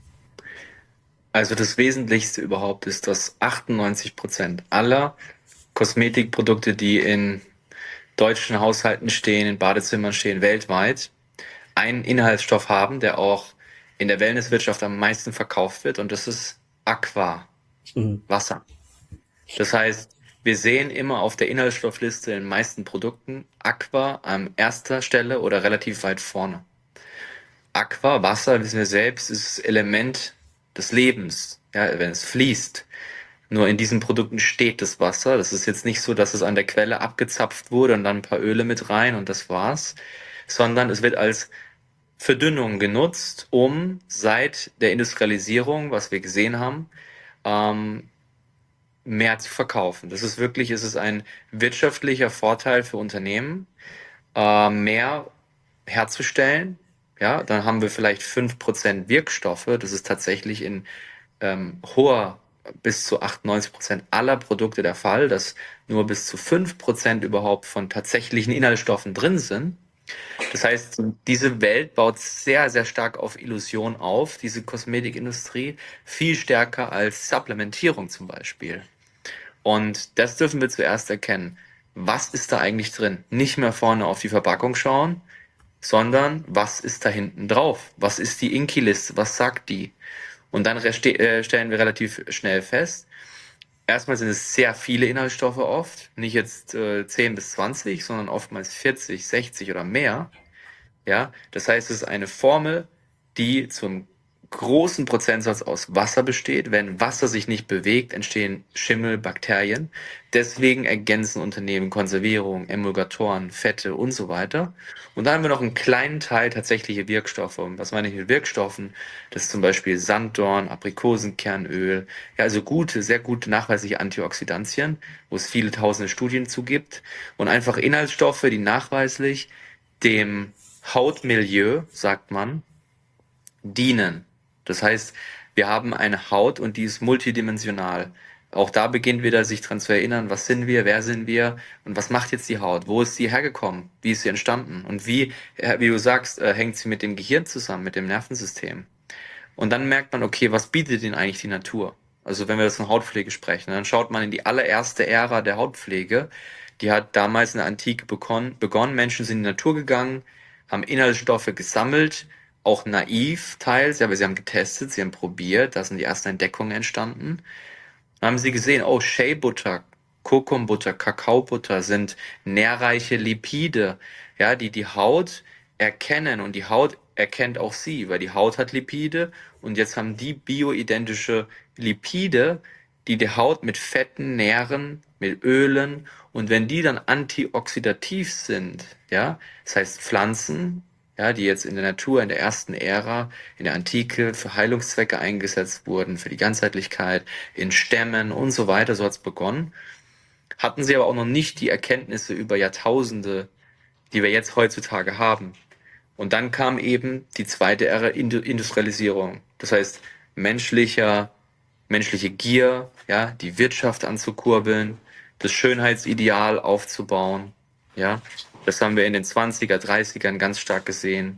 also das Wesentlichste überhaupt ist, dass achtundneunzig Prozent aller Kosmetikprodukte, die in deutschen Haushalten stehen, in Badezimmern stehen, weltweit, einen Inhaltsstoff haben, der auch in der Wellnesswirtschaft am meisten verkauft wird, und das ist Aqua, Mhm. Wasser. Das heißt, wir sehen immer auf der Inhaltsstoffliste in den meisten Produkten Aqua an erster Stelle oder relativ weit vorne. Aqua, Wasser, wissen wir selbst, ist das Element des Lebens, ja, wenn es fließt. Nur in diesen Produkten steht das Wasser. Das ist jetzt nicht so, dass es an der Quelle abgezapft wurde und dann ein paar Öle mit rein und das war's, sondern es wird als Verdünnung genutzt, um seit der Industrialisierung, was wir gesehen haben, ähm, mehr zu verkaufen. Das ist wirklich, es ist ein wirtschaftlicher Vorteil für Unternehmen, äh, mehr herzustellen. Ja, dann haben wir vielleicht fünf Prozent Wirkstoffe. Das ist tatsächlich in ähm, hoher, bis zu achtundneunzig Prozent aller Produkte der Fall, dass nur bis zu fünf Prozent überhaupt von tatsächlichen Inhaltsstoffen drin sind. Das heißt, diese Welt baut sehr, sehr stark auf Illusion auf, diese Kosmetikindustrie, viel stärker als Supplementierung zum Beispiel. Und das dürfen wir zuerst erkennen. Was ist da eigentlich drin? Nicht mehr vorne auf die Verpackung schauen, sondern was ist da hinten drauf? Was ist die Inki-Liste? Was sagt die? Und dann reste- äh, stellen wir relativ schnell fest, erstmal sind es sehr viele Inhaltsstoffe oft, nicht jetzt äh, zehn bis zwanzig, sondern oftmals vierzig, sechzig oder mehr. Ja, das heißt, es ist eine Formel, die zum großen Prozentsatz aus Wasser besteht. Wenn Wasser sich nicht bewegt, entstehen Schimmel, Bakterien. Deswegen ergänzen Unternehmen Konservierung, Emulgatoren, Fette und so weiter. Und dann haben wir noch einen kleinen Teil tatsächliche Wirkstoffe. Und was meine ich mit Wirkstoffen? Das ist zum Beispiel Sanddorn, Aprikosenkernöl. Ja, also gute, sehr gute nachweisliche Antioxidantien, wo es viele tausende Studien zu gibt. Und einfach Inhaltsstoffe, die nachweislich dem Hautmilieu, sagt man, dienen. Das heißt, wir haben eine Haut und die ist multidimensional. Auch da beginnt wieder sich dran zu erinnern, was sind wir, wer sind wir und was macht jetzt die Haut? Wo ist sie hergekommen? Wie ist sie entstanden? Und wie, äh, wie du sagst, äh, hängt sie mit dem Gehirn zusammen, mit dem Nervensystem? Und dann merkt man, okay, was bietet denn eigentlich die Natur? Also wenn wir jetzt von Hautpflege sprechen, dann schaut man in die allererste Ära der Hautpflege. Die hat damals in der Antike begonnen. begonnen. Menschen sind in die Natur gegangen, haben Inhaltsstoffe gesammelt, auch naiv teils, ja, aber sie haben getestet, sie haben probiert, da sind die ersten Entdeckungen entstanden. Dann haben sie gesehen, oh, Shea-Butter, Kokumbutter, Kakaobutter sind nährreiche Lipide, ja, die die Haut erkennen und die Haut erkennt auch sie, weil die Haut hat Lipide und jetzt haben die bioidentische Lipide, die die Haut mit Fetten nähren, mit Ölen und wenn die dann antioxidativ sind, ja, das heißt Pflanzen, ja, die jetzt in der Natur, in der ersten Ära, in der Antike für Heilungszwecke eingesetzt wurden, für die Ganzheitlichkeit, in Stämmen und so weiter, so hat's begonnen. Hatten sie aber auch noch nicht die Erkenntnisse über Jahrtausende, die wir jetzt heutzutage haben. Und dann kam eben die zweite Ära Indu- Industrialisierung. Das heißt, menschlicher, menschliche Gier, ja, die Wirtschaft anzukurbeln, das Schönheitsideal aufzubauen, ja. Das haben wir in den zwanziger, dreißigern ganz stark gesehen.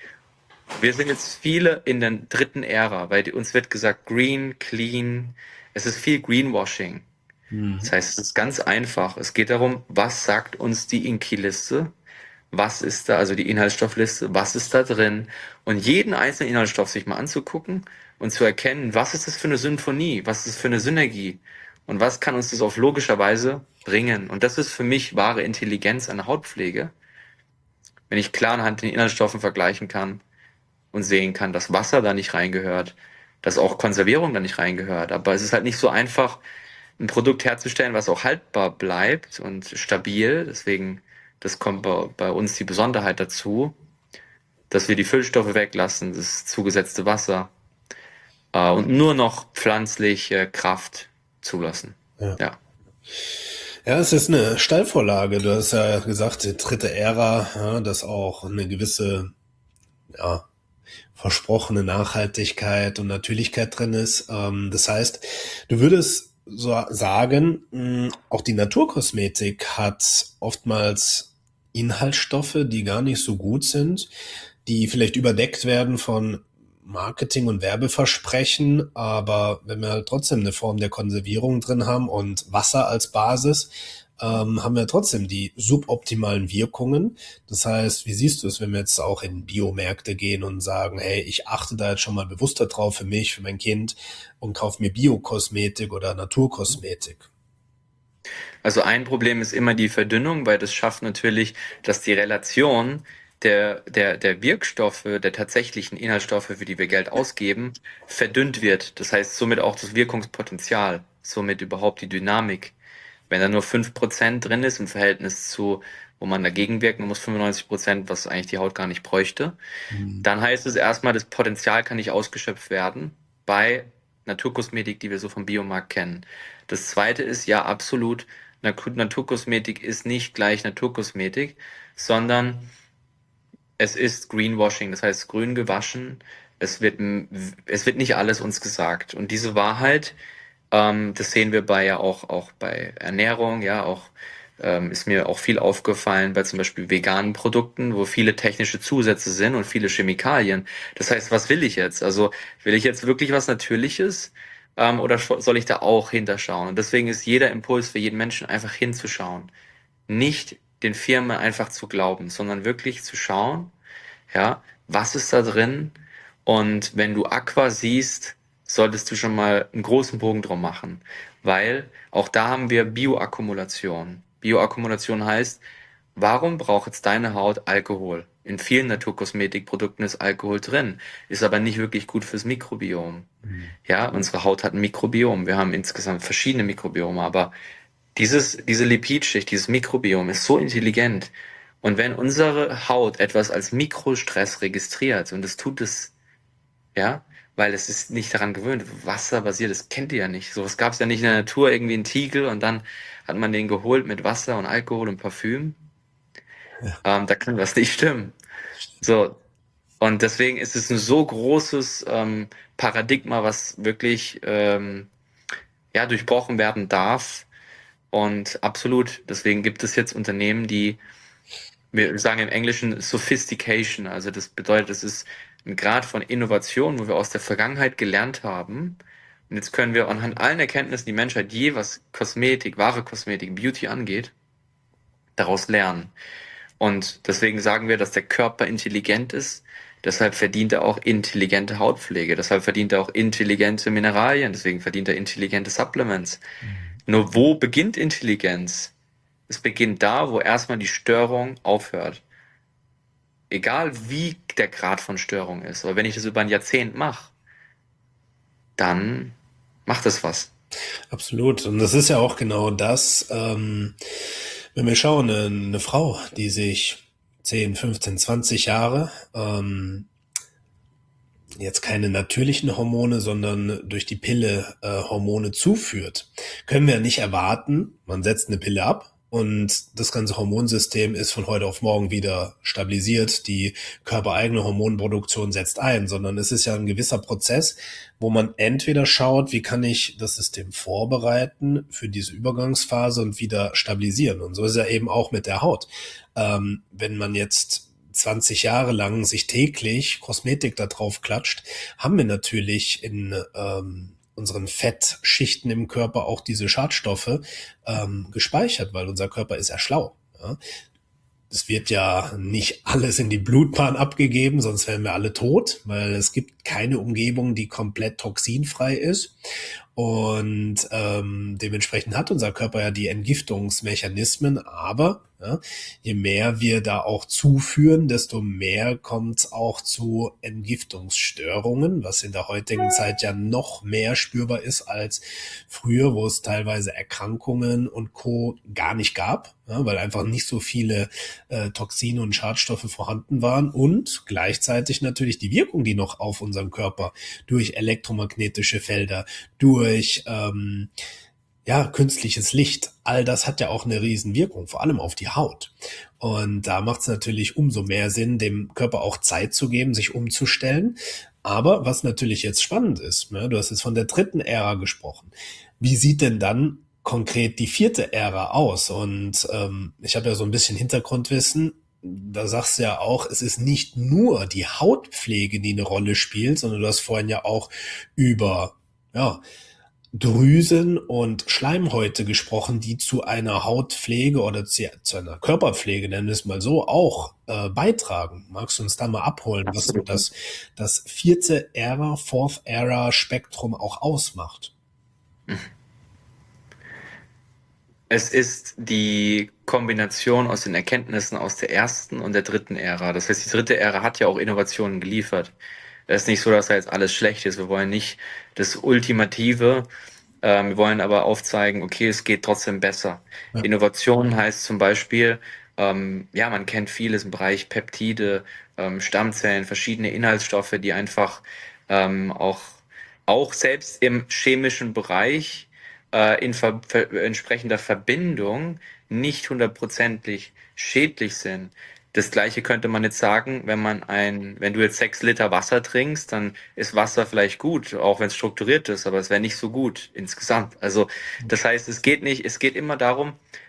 Wir sind jetzt viele in der dritten Ära, weil die, uns wird gesagt, green, clean. Es ist viel Greenwashing. Das Mhm. heißt, es ist ganz einfach. Es geht darum, was sagt uns die Inki-Liste? Was ist da, also die Inhaltsstoffliste, was ist da drin? Und jeden einzelnen Inhaltsstoff sich mal anzugucken und zu erkennen, was ist das für eine Symphonie? Was ist das für eine Synergie? Und was kann uns das auf logischer Weise bringen? Und das ist für mich wahre Intelligenz an der Hautpflege, wenn ich klar anhand den Inhaltsstoffen vergleichen kann und sehen kann, dass Wasser da nicht reingehört, dass auch Konservierung da nicht reingehört. Aber es ist halt nicht so einfach, ein Produkt herzustellen, was auch haltbar bleibt und stabil. Deswegen, das kommt bei, bei uns die Besonderheit dazu, dass wir die Füllstoffe weglassen, das zugesetzte Wasser äh, und nur noch pflanzliche Kraft zulassen. Ja. Ja. Ja, es ist eine Steilvorlage. Du hast ja gesagt, die dritte Ära, ja, dass auch eine gewisse, ja, versprochene Nachhaltigkeit und Natürlichkeit drin ist. Ähm, das heißt, du würdest so sagen, mh, auch die Naturkosmetik hat oftmals Inhaltsstoffe, die gar nicht so gut sind, die vielleicht überdeckt werden von Marketing- und Werbeversprechen, aber wenn wir halt trotzdem eine Form der Konservierung drin haben und Wasser als Basis, ähm, haben wir trotzdem die suboptimalen Wirkungen. Das heißt, wie siehst du es, wenn wir jetzt auch in Biomärkte gehen und sagen, hey, ich achte da jetzt schon mal bewusster drauf für mich, für mein Kind und kaufe mir Biokosmetik oder Naturkosmetik? Also ein Problem ist immer die Verdünnung, weil das schafft natürlich, dass die Relation der, der, der Wirkstoffe, der tatsächlichen Inhaltsstoffe, für die wir Geld ausgeben, verdünnt wird. Das heißt somit auch das Wirkungspotenzial, somit überhaupt die Dynamik. Wenn da nur fünf Prozent drin ist im Verhältnis zu, wo man dagegen wirken muss, fünfundneunzig Prozent, was eigentlich die Haut gar nicht bräuchte, Hm. dann heißt es erstmal, das Potenzial kann nicht ausgeschöpft werden bei Naturkosmetik, die wir so vom Biomarkt kennen. Das zweite ist, ja, absolut, Natur- Naturkosmetik ist nicht gleich Naturkosmetik, sondern es ist Greenwashing, das heißt grün gewaschen. Es wird, m- es wird nicht alles uns gesagt. Und diese Wahrheit, ähm, das sehen wir bei ja auch, auch bei Ernährung, ja, auch ähm, ist mir auch viel aufgefallen bei zum Beispiel veganen Produkten, wo viele technische Zusätze sind und viele Chemikalien. Das heißt, was will ich jetzt? Also will ich jetzt wirklich was Natürliches, ähm, oder scho- soll ich da auch hinterschauen? Und deswegen ist jeder Impuls für jeden Menschen einfach hinzuschauen. Nicht den Firmen einfach zu glauben, sondern wirklich zu schauen, ja, was ist da drin? Und wenn du Aqua siehst, solltest du schon mal einen großen Bogen drum machen, weil auch da haben wir Bioakkumulation. Bioakkumulation heißt, warum braucht jetzt deine Haut Alkohol? In vielen Naturkosmetikprodukten ist Alkohol drin, ist aber nicht wirklich gut fürs Mikrobiom. Mhm. Ja, unsere Haut hat ein Mikrobiom. Wir haben insgesamt verschiedene Mikrobiome, aber dieses, diese Lipidschicht, dieses Mikrobiom ist so intelligent. Und wenn unsere Haut etwas als Mikrostress registriert, und es tut es, ja, weil es ist nicht daran gewöhnt, wasserbasiert, das kennt ihr ja nicht. Sowas gab es ja nicht in der Natur, irgendwie ein Tiegel und dann hat man den geholt mit Wasser und Alkohol und Parfüm. Ja, Ähm, da kann was nicht stimmen. So, und deswegen ist es ein so großes ähm, Paradigma, was wirklich ähm, ja, durchbrochen werden darf. Und absolut, deswegen gibt es jetzt Unternehmen, die, wir sagen im Englischen Sophistication, also das bedeutet, es ist ein Grad von Innovation, wo wir aus der Vergangenheit gelernt haben. Und jetzt können wir anhand allen Erkenntnissen, die Menschheit je, was Kosmetik, wahre Kosmetik, Beauty angeht, daraus lernen. Und deswegen sagen wir, dass der Körper intelligent ist. Deshalb verdient er auch intelligente Hautpflege. Deshalb verdient er auch intelligente Mineralien. Deswegen verdient er intelligente Supplements. mhm. Nur wo beginnt Intelligenz? Es beginnt da, wo erstmal die Störung aufhört. Egal wie der Grad von Störung ist. Aber wenn ich das über ein Jahrzehnt mache, dann macht es was. Absolut. Und das ist ja auch genau das, ähm, wenn wir schauen, eine, eine Frau, die sich zehn, fünfzehn, zwanzig Jahre ähm, jetzt keine natürlichen Hormone, sondern durch die Pille äh, Hormone zuführt, können wir nicht erwarten, man setzt eine Pille ab und das ganze Hormonsystem ist von heute auf morgen wieder stabilisiert, die körpereigene Hormonproduktion setzt ein, sondern es ist ja ein gewisser Prozess, wo man entweder schaut, wie kann ich das System vorbereiten für diese Übergangsphase und wieder stabilisieren. Und so ist es ja eben auch mit der Haut. Ähm, wenn man jetzt zwanzig Jahre lang sich täglich Kosmetik da drauf klatscht, haben wir natürlich in ähm, unseren Fettschichten im Körper auch diese Schadstoffe ähm, gespeichert, weil unser Körper ist ja schlau. Ja? Es wird ja nicht alles in die Blutbahn abgegeben, sonst wären wir alle tot, weil es gibt keine Umgebung, die komplett toxinfrei ist. Und ähm, dementsprechend hat unser Körper ja die Entgiftungsmechanismen, aber ja, je mehr wir da auch zuführen, desto mehr kommt es auch zu Entgiftungsstörungen, was in der heutigen Zeit ja noch mehr spürbar ist als früher, wo es teilweise Erkrankungen und Co. gar nicht gab, ja, weil einfach nicht so viele äh, Toxine und Schadstoffe vorhanden waren und gleichzeitig natürlich die Wirkung, die noch auf unseren Körper durch elektromagnetische Felder, durch ähm, ja, künstliches Licht, all das hat ja auch eine riesen Wirkung, vor allem auf die Haut. Und da macht es natürlich umso mehr Sinn, dem Körper auch Zeit zu geben, sich umzustellen. Aber was natürlich jetzt spannend ist, ne, du hast jetzt von der dritten Ära gesprochen. Wie sieht denn dann konkret die vierte Ära aus? Und ähm, ich habe ja so ein bisschen Hintergrundwissen. Da sagst du ja auch, es ist nicht nur die Hautpflege, die eine Rolle spielt, sondern du hast vorhin ja auch über ja, Drüsen und Schleimhäute gesprochen, die zu einer Hautpflege oder zu, zu einer Körperpflege, nennen wir es mal so, auch äh, beitragen. Magst du uns da mal abholen, was so Absolut. das, das vierte Ära, Fourth Era Spektrum auch ausmacht? Es ist die Kombination aus den Erkenntnissen aus der ersten und der dritten Ära. Das heißt, die dritte Ära hat ja auch Innovationen geliefert. Es ist nicht so, dass da jetzt alles schlecht ist. Wir wollen nicht das Ultimative. Ähm, wir wollen aber aufzeigen, okay, es geht trotzdem besser. Ja. Innovation heißt zum Beispiel, ähm, ja, man kennt vieles im Bereich Peptide, ähm, Stammzellen, verschiedene Inhaltsstoffe, die einfach ähm, auch, auch selbst im chemischen Bereich äh, in ver ver entsprechender Verbindung nicht hundertprozentig schädlich sind. Das Gleiche könnte man jetzt sagen, wenn man ein, wenn du jetzt sechs Liter Wasser trinkst, dann ist Wasser vielleicht gut, auch wenn es strukturiert ist, aber es wäre nicht so gut insgesamt. Also das heißt, es geht nicht, es geht immer darum,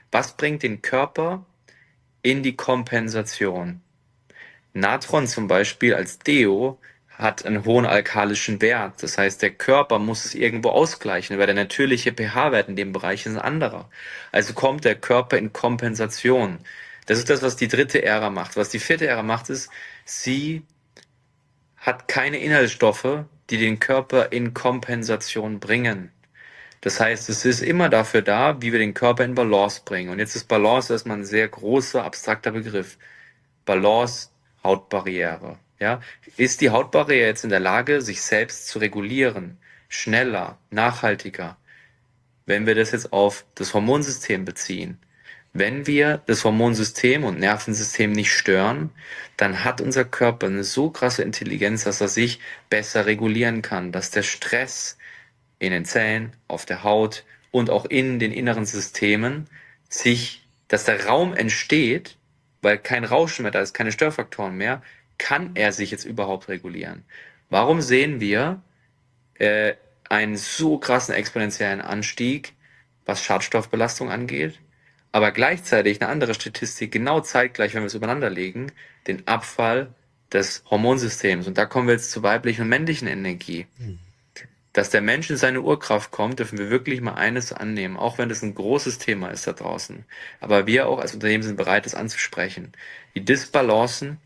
Was bringt den Körper in die Kompensation? Natron zum Beispiel als Deo hat einen hohen alkalischen Wert. Das heißt, der Körper muss es irgendwo ausgleichen, weil der natürliche pH-Wert in dem Bereich ist ein anderer. Also kommt der Körper in Kompensation. Das ist das, was die dritte Ära macht. Was die vierte Ära macht, ist, sie hat keine Inhaltsstoffe, die den Körper in Kompensation bringen. Das heißt, es ist immer dafür da, wie wir den Körper in Balance bringen. Und jetzt ist Balance erstmal ein sehr großer, abstrakter Begriff. Balance, Hautbarriere. Ja? Ist die Hautbarriere jetzt in der Lage, sich selbst zu regulieren, schneller, nachhaltiger? Wenn wir das jetzt auf das Hormonsystem beziehen, wenn wir das Hormonsystem und Nervensystem nicht stören, dann hat unser Körper eine so krasse Intelligenz, dass er sich besser regulieren kann, dass der Stress in den Zellen, auf der Haut und auch in den inneren Systemen sich, dass der Raum entsteht, weil kein Rauschen mehr da ist, keine Störfaktoren mehr, kann er sich jetzt überhaupt regulieren? Warum sehen wir äh, einen so krassen exponentiellen Anstieg, was Schadstoffbelastung angeht, aber gleichzeitig eine andere Statistik, genau zeitgleich, wenn wir es übereinander legen, den Abfall des Hormonsystems. Und da kommen wir jetzt zur weiblichen und männlichen Energie. Hm. Dass der Mensch in seine Urkraft kommt, dürfen wir wirklich mal eines annehmen, auch wenn das ein großes Thema ist da draußen. Aber wir auch als Unternehmen sind bereit, das anzusprechen. Die Disbalancen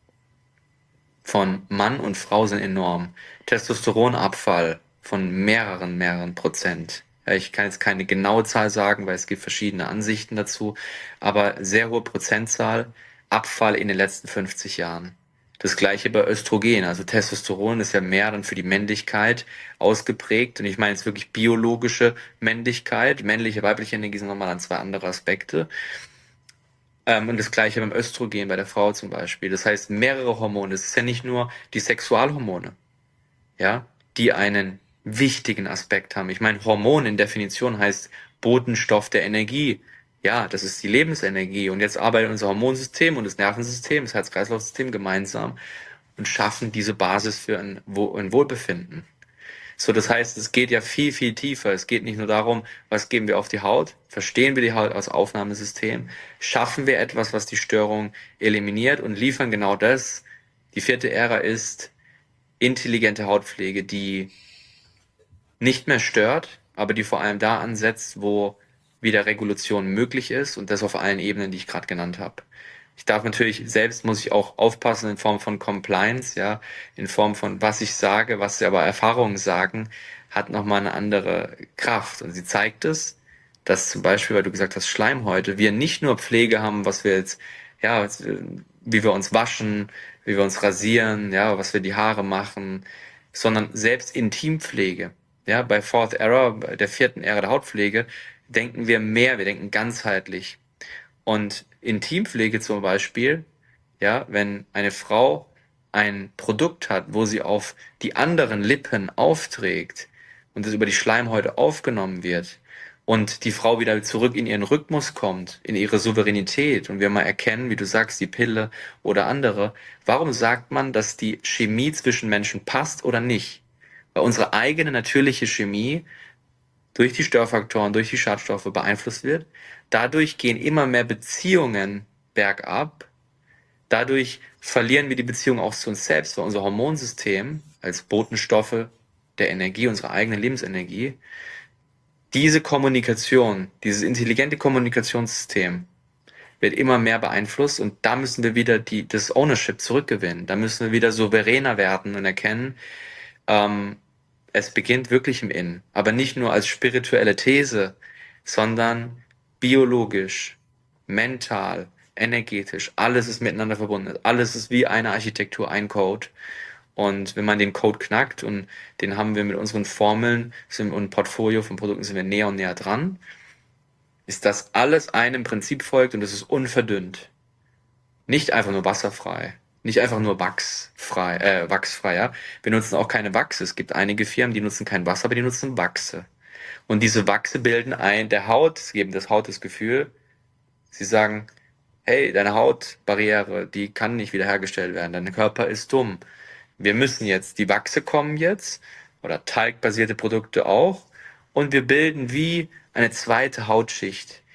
von Mann und Frau sind enorm. Testosteronabfall von mehreren, mehreren Prozent. Ich kann jetzt keine genaue Zahl sagen, weil es gibt verschiedene Ansichten dazu, aber sehr hohe Prozentzahl Abfall in den letzten fünfzig Jahren. Das gleiche bei Östrogen, also Testosteron ist ja mehr dann für die Männlichkeit ausgeprägt und ich meine jetzt wirklich biologische Männlichkeit, männliche, weibliche Energie sind nochmal an zwei andere Aspekte. Ähm, und das gleiche beim Östrogen bei der Frau zum Beispiel. Das heißt mehrere Hormone, es ist ja nicht nur die Sexualhormone, ja, die einen wichtigen Aspekt haben. Ich meine, Hormon in Definition heißt Botenstoff der Energie. Ja, das ist die Lebensenergie. Und jetzt arbeitet unser Hormonsystem und das Nervensystem, das Herz-Kreislauf-System gemeinsam und schaffen diese Basis für ein, ein Wohlbefinden. So, das heißt, es geht ja viel, viel tiefer. Es geht nicht nur darum, was geben wir auf die Haut, verstehen wir die Haut als Aufnahmesystem, schaffen wir etwas, was die Störung eliminiert und liefern genau das. Die vierte Ära ist intelligente Hautpflege, die nicht mehr stört, aber die vor allem da ansetzt, wo wieder Regulation möglich ist und das auf allen Ebenen, die ich gerade genannt habe. Ich darf natürlich, selbst muss ich auch aufpassen in Form von Compliance, ja, in Form von was ich sage, was aber Erfahrungen sagen, hat nochmal eine andere Kraft. Und sie zeigt es, dass zum Beispiel, weil du gesagt hast, Schleimhäute, wir nicht nur Pflege haben, was wir jetzt, ja, wie wir uns waschen, wie wir uns rasieren, ja, was wir die Haare machen, sondern selbst Intimpflege. Ja, bei Fourth Era, bei der vierten Ära der Hautpflege, denken wir mehr, wir denken ganzheitlich. Und Intimpflege zum Beispiel, ja, wenn eine Frau ein Produkt hat, wo sie auf die anderen Lippen aufträgt und es über die Schleimhäute aufgenommen wird und die Frau wieder zurück in ihren Rhythmus kommt, in ihre Souveränität und wir mal erkennen, wie du sagst, die Pille oder andere, warum sagt man, dass die Chemie zwischen Menschen passt oder nicht? Weil unsere eigene natürliche Chemie durch die Störfaktoren, durch die Schadstoffe beeinflusst wird. Dadurch gehen immer mehr Beziehungen bergab. Dadurch verlieren wir die Beziehung auch zu uns selbst, weil unser Hormonsystem als Botenstoffe der Energie, unsere eigene Lebensenergie, diese Kommunikation, dieses intelligente Kommunikationssystem wird immer mehr beeinflusst und da müssen wir wieder die, das Ownership zurückgewinnen. Da müssen wir wieder souveräner werden und erkennen, ähm, es beginnt wirklich im Innen, aber nicht nur als spirituelle These, sondern biologisch, mental, energetisch, alles ist miteinander verbunden. Alles ist wie eine Architektur, ein Code. Und wenn man den Code knackt, und den haben wir mit unseren Formeln sind, und Portfolio von Produkten sind wir näher und näher dran, ist das alles einem Prinzip folgt und es ist unverdünnt. Nicht einfach nur wasserfrei. Nicht einfach nur wachsfrei, äh, wachsfrei, ja. Wir nutzen auch keine Wachse. Es gibt einige Firmen, die nutzen kein Wasser, aber die nutzen Wachse. Und diese Wachse bilden ein der Haut, sie geben das Haut das Gefühl, sie sagen, hey, deine Hautbarriere, die kann nicht wiederhergestellt werden, dein Körper ist dumm. Wir müssen jetzt, die Wachse kommen jetzt, oder talgbasierte Produkte auch, und wir bilden wie eine zweite Hautschicht.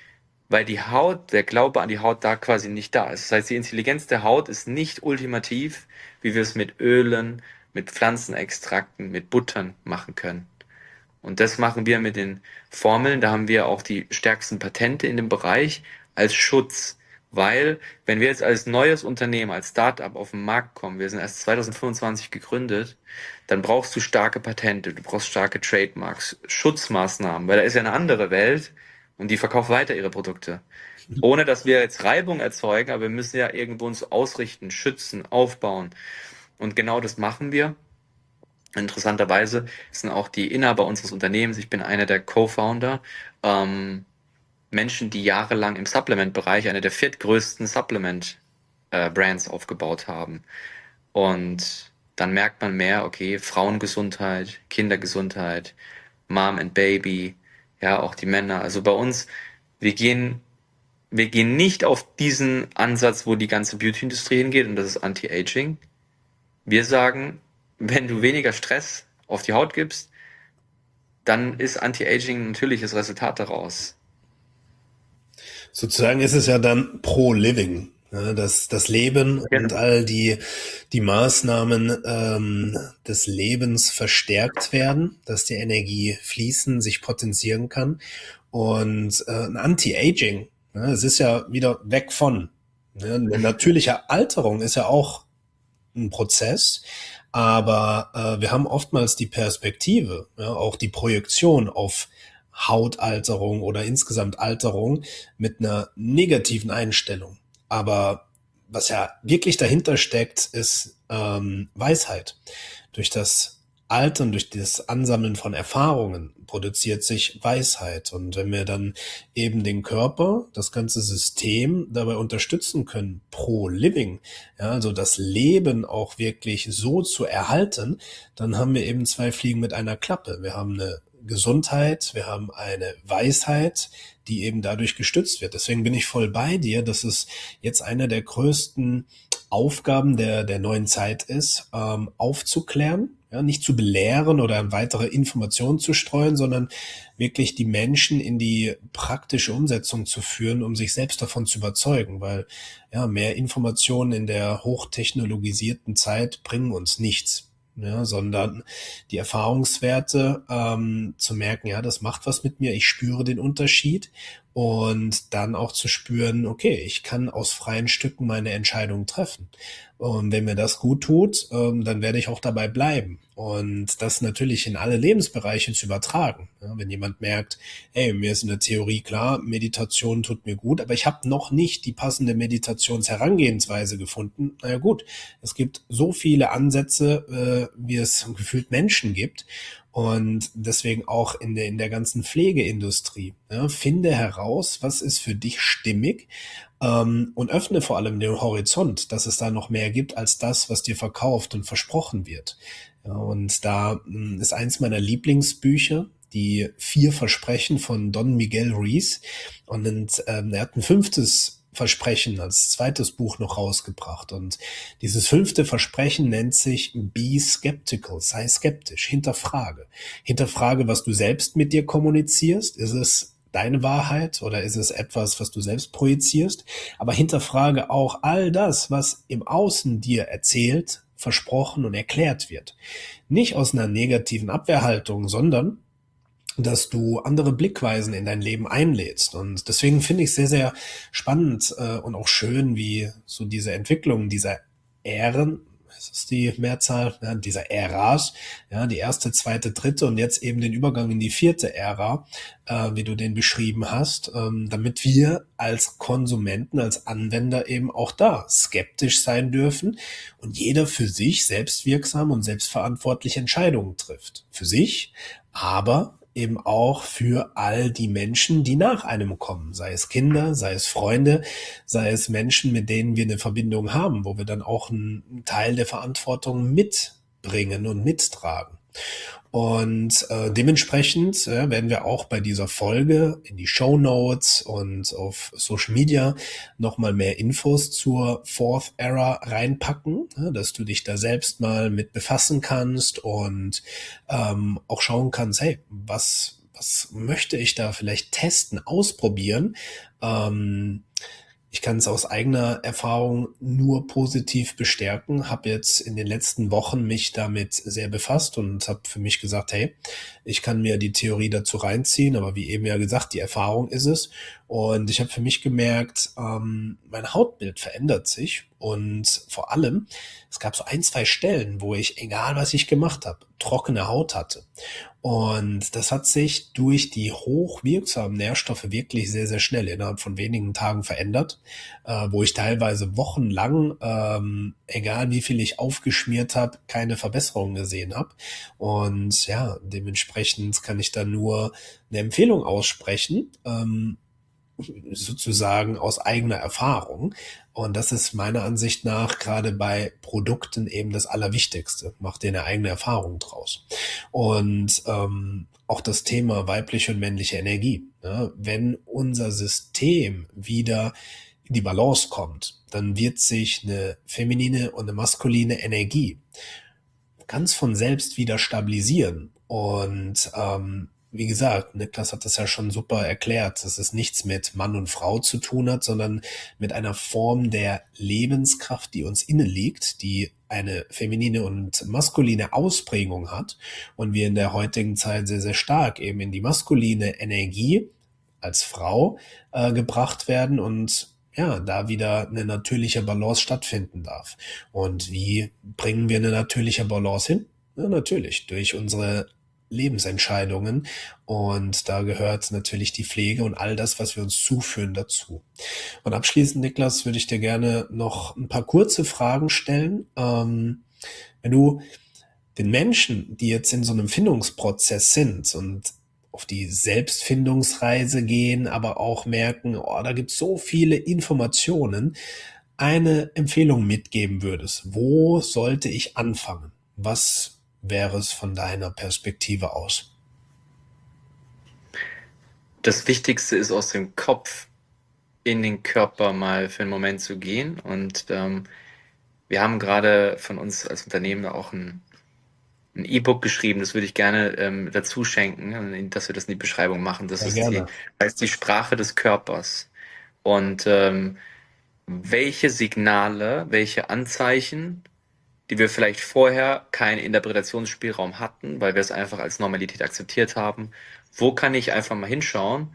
weil die Haut, der Glaube an die Haut da quasi nicht da ist. Das heißt, die Intelligenz der Haut ist nicht ultimativ, wie wir es mit Ölen, mit Pflanzenextrakten, mit Buttern machen können. Und das machen wir mit den Formeln. Da haben wir auch die stärksten Patente in dem Bereich als Schutz. Weil, wenn wir jetzt als neues Unternehmen, als Startup auf den Markt kommen, wir sind erst zwanzig fünfundzwanzig gegründet, dann brauchst du starke Patente, du brauchst starke Trademarks, Schutzmaßnahmen, weil da ist ja eine andere Welt und die verkauft weiter ihre Produkte. Ohne dass wir jetzt Reibung erzeugen, aber wir müssen ja irgendwo uns ausrichten, schützen, aufbauen. Und genau das machen wir. Interessanterweise sind auch die Inhaber unseres Unternehmens, ich bin einer der Co-Founder, ähm, Menschen, die jahrelang im Supplement-Bereich eine der viertgrößten Supplement-Brands aufgebaut haben. Und dann merkt man mehr, okay, Frauengesundheit, Kindergesundheit, Mom and Baby, ja, auch die Männer. Also bei uns, wir gehen, wir gehen nicht auf diesen Ansatz, wo die ganze Beauty-Industrie hingeht, und das ist Anti-Aging. Wir sagen, wenn du weniger Stress auf die Haut gibst, dann ist Anti-Aging ein natürliches Resultat daraus. Sozusagen ist es ja dann pro Living, ja, dass das Leben und Genau. all die, die Maßnahmen ähm, des Lebens verstärkt werden, dass die Energie fließen, sich potenzieren kann. Und äh, ein Anti-Aging, ja, es ist ja wieder weg von. Ja, eine natürliche Alterung ist ja auch ein Prozess, aber äh, wir haben oftmals die Perspektive, ja, auch die Projektion auf Hautalterung oder insgesamt Alterung mit einer negativen Einstellung. Aber was ja wirklich dahinter steckt, ist ähm, Weisheit. Durch das Altern, durch das Ansammeln von Erfahrungen produziert sich Weisheit. Und wenn wir dann eben den Körper, das ganze System dabei unterstützen können, pro Living, ja, also das Leben auch wirklich so zu erhalten, dann haben wir eben zwei Fliegen mit einer Klappe. Wir haben eine Gesundheit, wir haben eine Weisheit, die eben dadurch gestützt wird. Deswegen bin ich voll bei dir, dass es jetzt eine der größten Aufgaben der, der neuen Zeit ist, ähm, aufzuklären, ja, nicht zu belehren oder weitere Informationen zu streuen, sondern wirklich die Menschen in die praktische Umsetzung zu führen, um sich selbst davon zu überzeugen, weil ja, mehr Informationen in der hochtechnologisierten Zeit bringen uns nichts. Ja, sondern die Erfahrungswerte ähm, zu merken, ja, das macht was mit mir, ich spüre den Unterschied und dann auch zu spüren, okay, ich kann aus freien Stücken meine Entscheidung treffen. Und wenn mir das gut tut, ähm, dann werde ich auch dabei bleiben. Und das natürlich in alle Lebensbereiche zu übertragen. Ja, wenn jemand merkt, hey, mir ist in der Theorie klar, Meditation tut mir gut, aber ich habe noch nicht die passende Meditationsherangehensweise gefunden. Na ja, gut, es gibt so viele Ansätze, äh, wie es gefühlt Menschen gibt. Und deswegen auch in der, in der ganzen Pflegeindustrie. Ja, finde heraus, was ist für dich stimmig, ähm, und öffne vor allem den Horizont, dass es da noch mehr gibt als das, was dir verkauft und versprochen wird. Ja, und da mh, ist eins meiner Lieblingsbücher, die Vier Versprechen von Don Miguel Ruiz. Und ähm, er hat ein fünftes Versprechen als zweites Buch noch rausgebracht. Und dieses fünfte Versprechen nennt sich Be Skeptical, sei skeptisch, hinterfrage. Hinterfrage, was du selbst mit dir kommunizierst. Ist es deine Wahrheit oder ist es etwas, was du selbst projizierst? Aber hinterfrage auch all das, was im Außen dir erzählt, versprochen und erklärt wird. Nicht aus einer negativen Abwehrhaltung, sondern dass du andere Blickweisen in dein Leben einlädst. Und deswegen finde ich sehr, sehr spannend äh, und auch schön, wie so diese Entwicklung dieser Ähren, das ist die Mehrzahl, ja, dieser Äras, ja, die erste, zweite, dritte und jetzt eben den Übergang in die vierte Ära, äh, wie du den beschrieben hast, ähm, damit wir als Konsumenten, als Anwender eben auch da skeptisch sein dürfen und jeder für sich selbstwirksam und selbstverantwortlich Entscheidungen trifft. Für sich, aber eben auch für all die Menschen, die nach einem kommen, sei es Kinder, sei es Freunde, sei es Menschen, mit denen wir eine Verbindung haben, wo wir dann auch einen Teil der Verantwortung mitbringen und mittragen. Und äh, dementsprechend äh, werden wir auch bei dieser Folge in die Shownotes und auf Social Media nochmal mehr Infos zur Fourth Era reinpacken, ja, dass du dich da selbst mal mit befassen kannst und ähm, auch schauen kannst, hey, was was möchte ich da vielleicht testen, ausprobieren? Ähm, Ich kann es aus eigener Erfahrung nur positiv bestärken, habe jetzt in den letzten Wochen mich damit sehr befasst und habe für mich gesagt, hey, ich kann mir die Theorie dazu reinziehen, aber wie eben ja gesagt, die Erfahrung ist es. Und ich habe für mich gemerkt, ähm, mein Hautbild verändert sich und vor allem, es gab so ein, zwei Stellen, wo ich, egal was ich gemacht habe, trockene Haut hatte. Und das hat sich durch die hochwirksamen Nährstoffe wirklich sehr, sehr schnell innerhalb von wenigen Tagen verändert, äh, wo ich teilweise wochenlang, ähm, egal wie viel ich aufgeschmiert habe, keine Verbesserung gesehen habe. Und ja, dementsprechend kann ich da nur eine Empfehlung aussprechen, ähm, sozusagen aus eigener Erfahrung. Und das ist meiner Ansicht nach gerade bei Produkten eben das Allerwichtigste. Mach dir eine eigene Erfahrung draus. Und ähm, auch das Thema weibliche und männliche Energie. Ja, wenn unser System wieder in die Balance kommt, dann wird sich eine feminine und eine maskuline Energie ganz von selbst wieder stabilisieren. Und ähm, wie gesagt, Niklas hat das ja schon super erklärt, dass es nichts mit Mann und Frau zu tun hat, sondern mit einer Form der Lebenskraft, die uns inne liegt, die eine feminine und maskuline Ausprägung hat und wir in der heutigen Zeit sehr, sehr stark eben in die maskuline Energie als Frau äh, gebracht werden und ja, da wieder eine natürliche Balance stattfinden darf. Und wie bringen wir eine natürliche Balance hin? Ja, natürlich, durch unsere Lebensentscheidungen. Und da gehört natürlich die Pflege und all das, was wir uns zuführen, dazu. Und abschließend, Niklas, würde ich dir gerne noch ein paar kurze Fragen stellen. Ähm, wenn du den Menschen, die jetzt in so einem Findungsprozess sind und auf die Selbstfindungsreise gehen, aber auch merken, oh, da gibt es so viele Informationen, eine Empfehlung mitgeben würdest. Wo sollte ich anfangen? Was wäre es von deiner Perspektive aus? Das Wichtigste ist, aus dem Kopf in den Körper mal für einen Moment zu gehen. Und ähm, wir haben gerade von uns als Unternehmen da auch ein ein E-Book geschrieben, das würde ich gerne ähm, dazu schenken, dass wir das in die Beschreibung machen. Das Sehr ist die, gerne. heißt die Sprache des Körpers. Und ähm, welche Signale, welche Anzeichen, die wir vielleicht vorher keinen Interpretationsspielraum hatten, weil wir es einfach als Normalität akzeptiert haben, wo kann ich einfach mal hinschauen,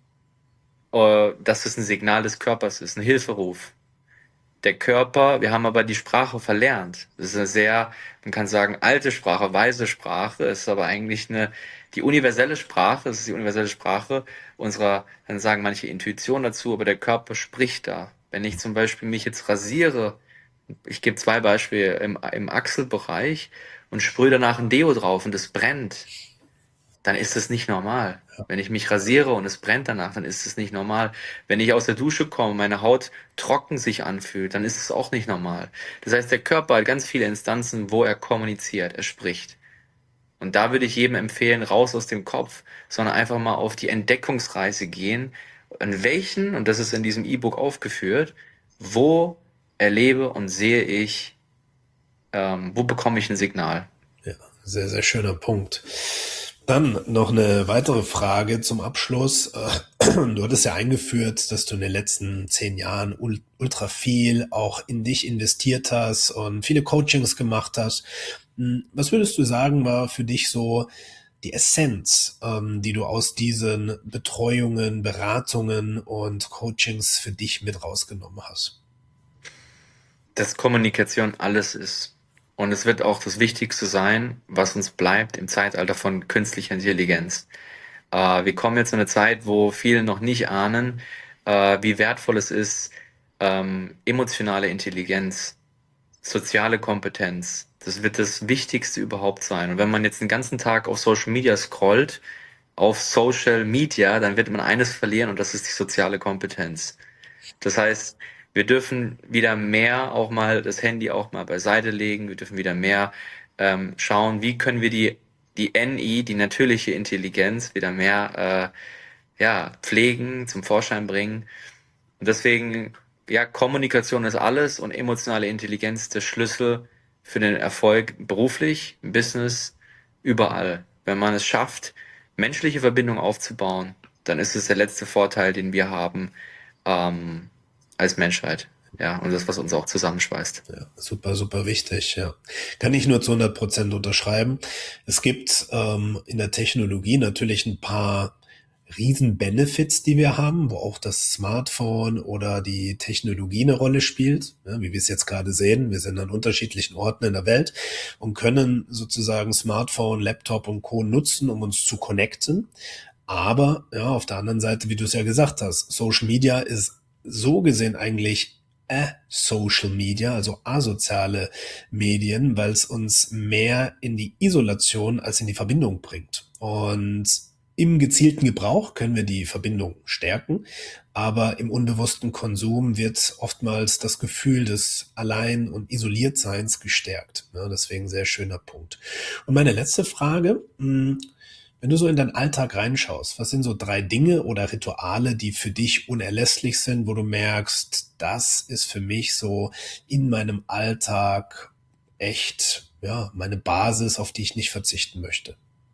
äh, dass es ein Signal des Körpers ist, ein Hilferuf. Der Körper, wir haben aber die Sprache verlernt. Das ist eine sehr, man kann sagen, alte Sprache, weise Sprache, es ist aber eigentlich eine, die universelle Sprache, es ist die universelle Sprache unserer, dann sagen manche Intuition dazu, aber der Körper spricht da. Wenn ich zum Beispiel mich jetzt rasiere, ich gebe zwei Beispiele im, im Achselbereich und sprühe danach ein Deo drauf und es brennt, dann ist es nicht normal. Wenn ich mich rasiere und es brennt danach, dann ist es nicht normal. Wenn ich aus der Dusche komme, meine Haut trocken sich anfühlt, dann ist es auch nicht normal. Das heißt, der Körper hat ganz viele Instanzen, wo er kommuniziert, er spricht. Und da würde ich jedem empfehlen, raus aus dem Kopf, sondern einfach mal auf die Entdeckungsreise gehen. An welchen, und das ist in diesem E-Book aufgeführt, wo erlebe und sehe ich, ähm, wo bekomme ich ein Signal? Ja, sehr, sehr schöner Punkt. Dann noch eine weitere Frage zum Abschluss. Du hattest ja eingeführt, dass du in den letzten zehn Jahren ultra viel auch in dich investiert hast und viele Coachings gemacht hast. Was würdest du sagen, war für dich so die Essenz, ähm, die du aus diesen Betreuungen, Beratungen und Coachings für dich mit rausgenommen hast? Dass Kommunikation alles ist. Und es wird auch das Wichtigste sein, was uns bleibt im Zeitalter von künstlicher Intelligenz. Äh, wir kommen jetzt in eine Zeit, wo viele noch nicht ahnen, äh, wie wertvoll es ist, ähm, emotionale Intelligenz, soziale Kompetenz. Das wird das Wichtigste überhaupt sein. Und wenn man jetzt den ganzen Tag auf Social Media scrollt, auf Social Media, dann wird man eines verlieren und das ist die soziale Kompetenz. Das heißt, wir dürfen wieder mehr auch mal das Handy auch mal beiseite legen. Wir dürfen wieder mehr ähm, schauen, wie können wir die, die N I, die natürliche Intelligenz, wieder mehr äh, ja, pflegen, zum Vorschein bringen. Und deswegen, ja, Kommunikation ist alles und emotionale Intelligenz ist der Schlüssel für den Erfolg beruflich, im Business, überall. Wenn man es schafft, menschliche Verbindung aufzubauen, dann ist es der letzte Vorteil, den wir haben ähm, als Menschheit. Ja, und das, was uns auch zusammenschweißt. Ja, super, super wichtig, ja. Kann ich nur zu hundert Prozent unterschreiben. Es gibt ähm, in der Technologie natürlich ein paar Riesen-Benefits, die wir haben, wo auch das Smartphone oder die Technologie eine Rolle spielt, ja, wie wir es jetzt gerade sehen. Wir sind an unterschiedlichen Orten in der Welt und können sozusagen Smartphone, Laptop und Co. nutzen, um uns zu connecten. Aber ja, auf der anderen Seite, wie du es ja gesagt hast, Social Media ist so gesehen eigentlich Social Media, also asoziale Medien, weil es uns mehr in die Isolation als in die Verbindung bringt. Und im gezielten Gebrauch können wir die Verbindung stärken, aber im unbewussten Konsum wird oftmals das Gefühl des Allein- und Isoliertseins gestärkt. Ja, deswegen sehr schöner Punkt. Und meine letzte Frage, mh, wenn du so in deinen Alltag reinschaust, was sind so drei Dinge oder Rituale, die für dich unerlässlich sind, wo du merkst, das ist für mich so in meinem Alltag echt, ja, meine Basis, auf die ich nicht verzichten möchte?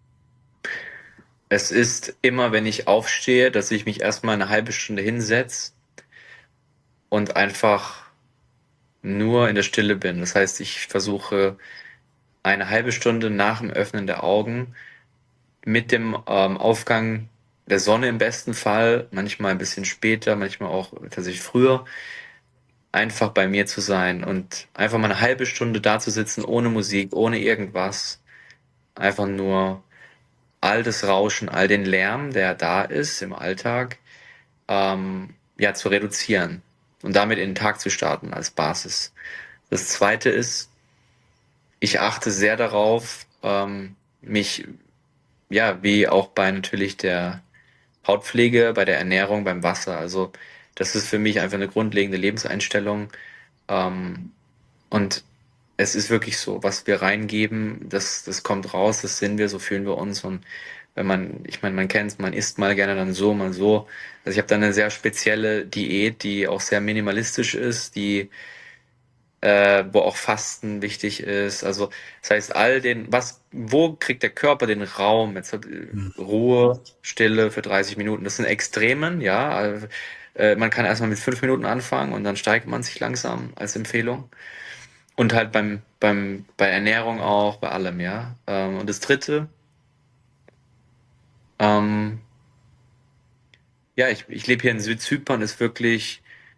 Es ist immer, wenn ich aufstehe, dass ich mich erstmal eine halbe Stunde hinsetze und einfach nur in der Stille bin. Das heißt, ich versuche eine halbe Stunde nach dem Öffnen der Augen mit dem ähm, Aufgang der Sonne im besten Fall, manchmal ein bisschen später, manchmal auch tatsächlich früher, einfach bei mir zu sein und einfach mal eine halbe Stunde da zu sitzen, ohne Musik, ohne irgendwas. Einfach nur all das Rauschen, all den Lärm, der da ist im Alltag, ähm, ja, zu reduzieren und damit in den Tag zu starten als Basis. Das zweite ist, ich achte sehr darauf, ähm, mich, ja, wie auch bei natürlich der Hautpflege, bei der Ernährung, beim Wasser. Also das ist für mich einfach eine grundlegende Lebenseinstellung. Ähm, und es ist wirklich so, was wir reingeben, das, das kommt raus, das sind wir, so fühlen wir uns. Und wenn man, ich meine, man kennt es, man isst mal gerne dann so, mal so. Also ich habe da eine sehr spezielle Diät, die auch sehr minimalistisch ist, die äh, wo auch Fasten wichtig ist. Also das heißt, all den, was, wo kriegt der Körper den Raum? Jetzt hat, äh, Hm. Ruhe, Stille für dreißig Minuten. Das sind Extremen, ja. Also, äh, man kann erstmal mit fünf Minuten anfangen und dann steigt man sich langsam als Empfehlung. Und halt beim, beim, bei Ernährung auch, bei allem, ja. Ähm, und das dritte, ähm, ja, ich, ich lebe hier in Südzypern, ist wirklich,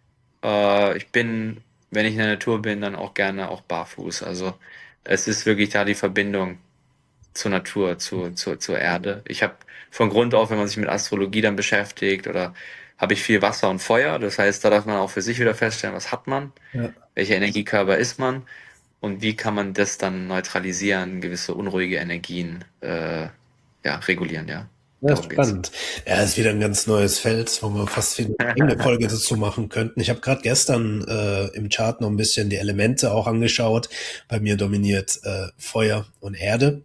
äh, ich bin, wenn ich in der Natur bin, dann auch gerne auch barfuß. Also es ist wirklich da die Verbindung zur Natur, zu, zu, zur Erde. Ich habe von Grund auf, wenn man sich mit Astrologie dann beschäftigt, oder habe ich viel Wasser und Feuer. Das heißt, da darf man auch für sich wieder feststellen, was hat man, Ja. welcher Energiekörper ist man und wie kann man das dann neutralisieren, gewisse unruhige Energien äh, ja, regulieren, ja. Ja, ist Darum geht's. spannend. Ja, ist wieder ein ganz neues Feld, wo wir fast wieder eine eigene Folge dazu machen könnten. Ich habe gerade gestern äh, im Chart noch ein bisschen die Elemente auch angeschaut. Bei mir dominiert äh, Feuer und Erde.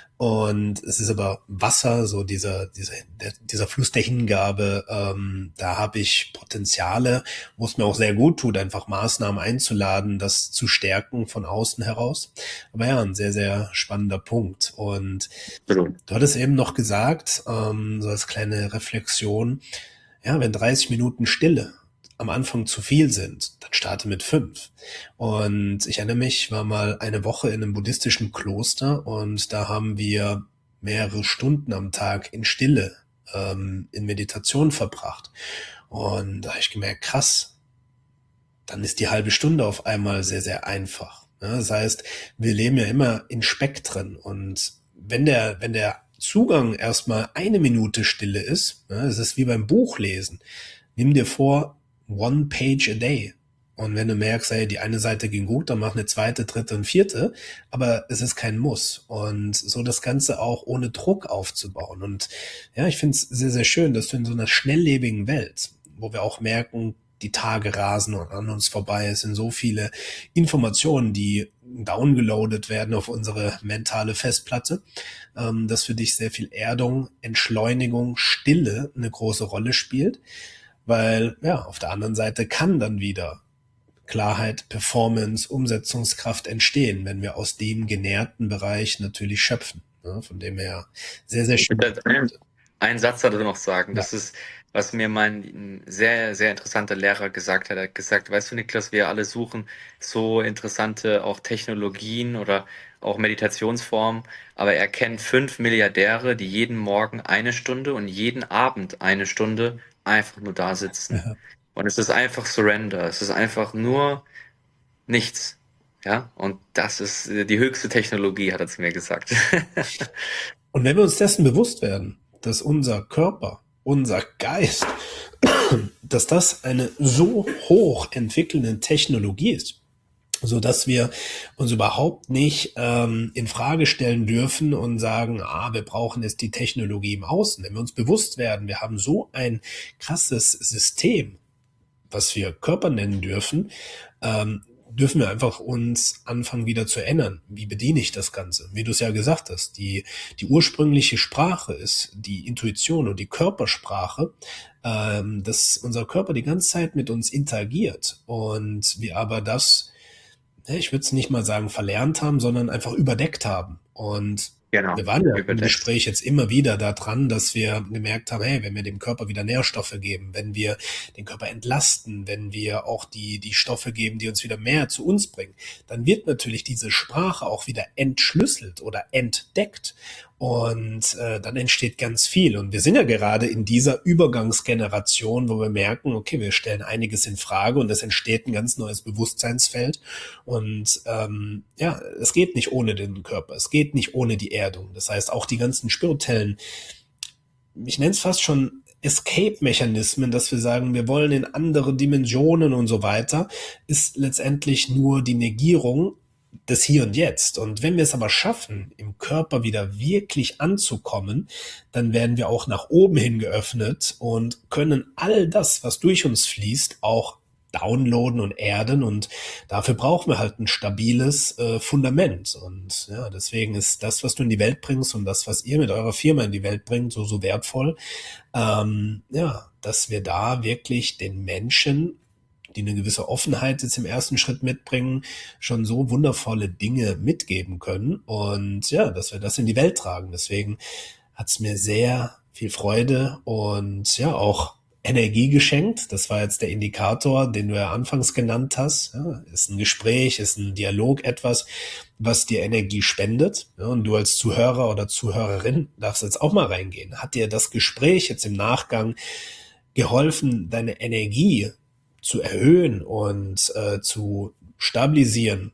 Und es ist aber Wasser, so dieser, dieser, der, dieser Fluss der Hingabe, ähm, da habe ich Potenziale, wo es mir auch sehr gut tut, einfach Maßnahmen einzuladen, das zu stärken von außen heraus. Aber ja, ein sehr, sehr spannender Punkt. Und Absolut. du hattest eben noch gesagt, ähm, so als kleine Reflexion, ja, wenn dreißig Minuten Stille am Anfang zu viel sind, dann starte mit fünf. Und ich erinnere mich, ich war mal eine Woche in einem buddhistischen Kloster und da haben wir mehrere Stunden am Tag in Stille, ähm, in Meditation verbracht. Und da habe ich gemerkt, krass, dann ist die halbe Stunde auf einmal sehr, sehr einfach. Ja, das heißt, wir leben ja immer in Spektren und wenn der, wenn der Zugang erstmal eine Minute Stille ist, ja, es ist wie beim Buchlesen. Nimm dir vor, one page a day. Und wenn du merkst, ey, die eine Seite ging gut, dann mach eine zweite, dritte und vierte. Aber es ist kein Muss. Und so das Ganze auch ohne Druck aufzubauen. Und ja, ich finde es sehr, sehr schön, dass du in so einer schnelllebigen Welt, wo wir auch merken, die Tage rasen und an uns vorbei. Es sind so viele Informationen, die downgeloadet werden auf unsere mentale Festplatte, ähm, dass für dich sehr viel Erdung, Entschleunigung, Stille eine große Rolle spielt. Weil, ja, auf der anderen Seite kann dann wieder Klarheit, Performance, Umsetzungskraft entstehen, wenn wir aus dem genährten Bereich natürlich schöpfen. Ja, von dem her sehr, sehr schön. einen Satz dazu noch sagen. Ja. Das ist, was mir mein sehr, sehr interessanter Lehrer gesagt hat. Er hat gesagt, weißt du, Niklas, wir alle suchen so interessante auch Technologien oder auch Meditationsformen, aber er kennt fünf Milliardäre, die jeden Morgen eine Stunde und jeden Abend eine Stunde einfach nur da sitzen. Ja. Und es ist einfach Surrender. Es ist einfach nur nichts. Ja, und das ist äh, die höchste Technologie, hat er zu mir gesagt. Und wenn wir uns dessen bewusst werden, dass unser Körper, unser Geist, dass das eine so hoch entwickelnde Technologie ist, so dass wir uns überhaupt nicht ähm, in Frage stellen dürfen und sagen, ah, wir brauchen jetzt die Technologie im Außen. Wenn wir uns bewusst werden, wir haben so ein krasses System, was wir Körper nennen dürfen, ähm, dürfen wir einfach uns anfangen wieder zu erinnern. Wie bediene ich das Ganze? Wie du es ja gesagt hast, die, die ursprüngliche Sprache ist die Intuition und die Körpersprache, ähm, dass unser Körper die ganze Zeit mit uns interagiert und wir aber das, ja, ich würde es nicht mal sagen verlernt haben, sondern einfach überdeckt haben. Und Genau, wir waren ja im überdeckt. Gespräch jetzt immer wieder daran, dass wir gemerkt haben, hey, wenn wir dem Körper wieder Nährstoffe geben, wenn wir den Körper entlasten, wenn wir auch die, die Stoffe geben, die uns wieder mehr zu uns bringen, dann wird natürlich diese Sprache auch wieder entschlüsselt oder entdeckt. Und äh, dann entsteht ganz viel. Und wir sind ja gerade in dieser Übergangsgeneration, wo wir merken, okay, wir stellen einiges in Frage und es entsteht ein ganz neues Bewusstseinsfeld. Und ähm, ja, es geht nicht ohne den Körper, es geht nicht ohne die Erdung. Das heißt, auch die ganzen spirituellen, ich nenne es fast schon Escape-Mechanismen, dass wir sagen, wir wollen in andere Dimensionen und so weiter, ist letztendlich nur die Negierung des Hier und Jetzt. Und wenn wir es aber schaffen, im Körper wieder wirklich anzukommen, dann werden wir auch nach oben hin geöffnet und können all das, was durch uns fließt, auch downloaden und erden. Und dafür brauchen wir halt ein stabiles äh, Fundament. Und ja, deswegen ist das, was du in die Welt bringst und das, was ihr mit eurer Firma in die Welt bringt, so, so wertvoll. Ähm, ja, dass wir da wirklich den Menschen, die eine gewisse Offenheit jetzt im ersten Schritt mitbringen, schon so wundervolle Dinge mitgeben können und ja, dass wir das in die Welt tragen. Deswegen hat es mir sehr viel Freude und ja auch Energie geschenkt. Das war jetzt der Indikator, den du ja anfangs genannt hast. Ja, ist ein Gespräch, ist ein Dialog etwas, was dir Energie spendet. Ja, und du als Zuhörer oder Zuhörerin darfst jetzt auch mal reingehen. Hat dir das Gespräch jetzt im Nachgang geholfen, deine Energie zu erhöhen und äh, zu stabilisieren,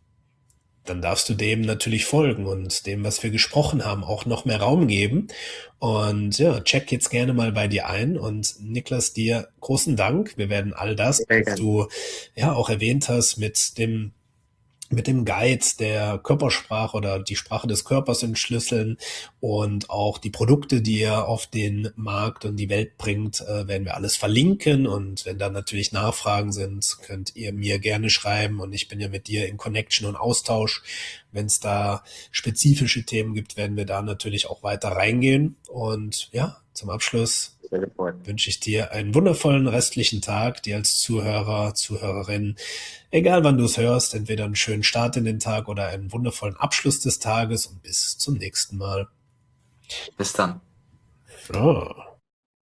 dann darfst du dem natürlich folgen und dem, was wir gesprochen haben, auch noch mehr Raum geben. Und ja, check jetzt gerne mal bei dir ein. Und Niklas, dir großen Dank. Wir werden all das, Sehr was gerne. du ja auch erwähnt hast, mit dem mit dem Guide der Körpersprache oder die Sprache des Körpers entschlüsseln und auch die Produkte, die ihr auf den Markt und die Welt bringt, äh, werden wir alles verlinken. Und wenn da natürlich Nachfragen sind, könnt ihr mir gerne schreiben und ich bin ja mit dir in Connection und Austausch. Wenn es da spezifische Themen gibt, werden wir da natürlich auch weiter reingehen. Und ja, zum Abschluss Sehr gefreut. wünsche ich dir einen wundervollen restlichen Tag, dir als Zuhörer, Zuhörerin, egal wann du es hörst, entweder einen schönen Start in den Tag oder einen wundervollen Abschluss des Tages und bis zum nächsten Mal. Bis dann. So.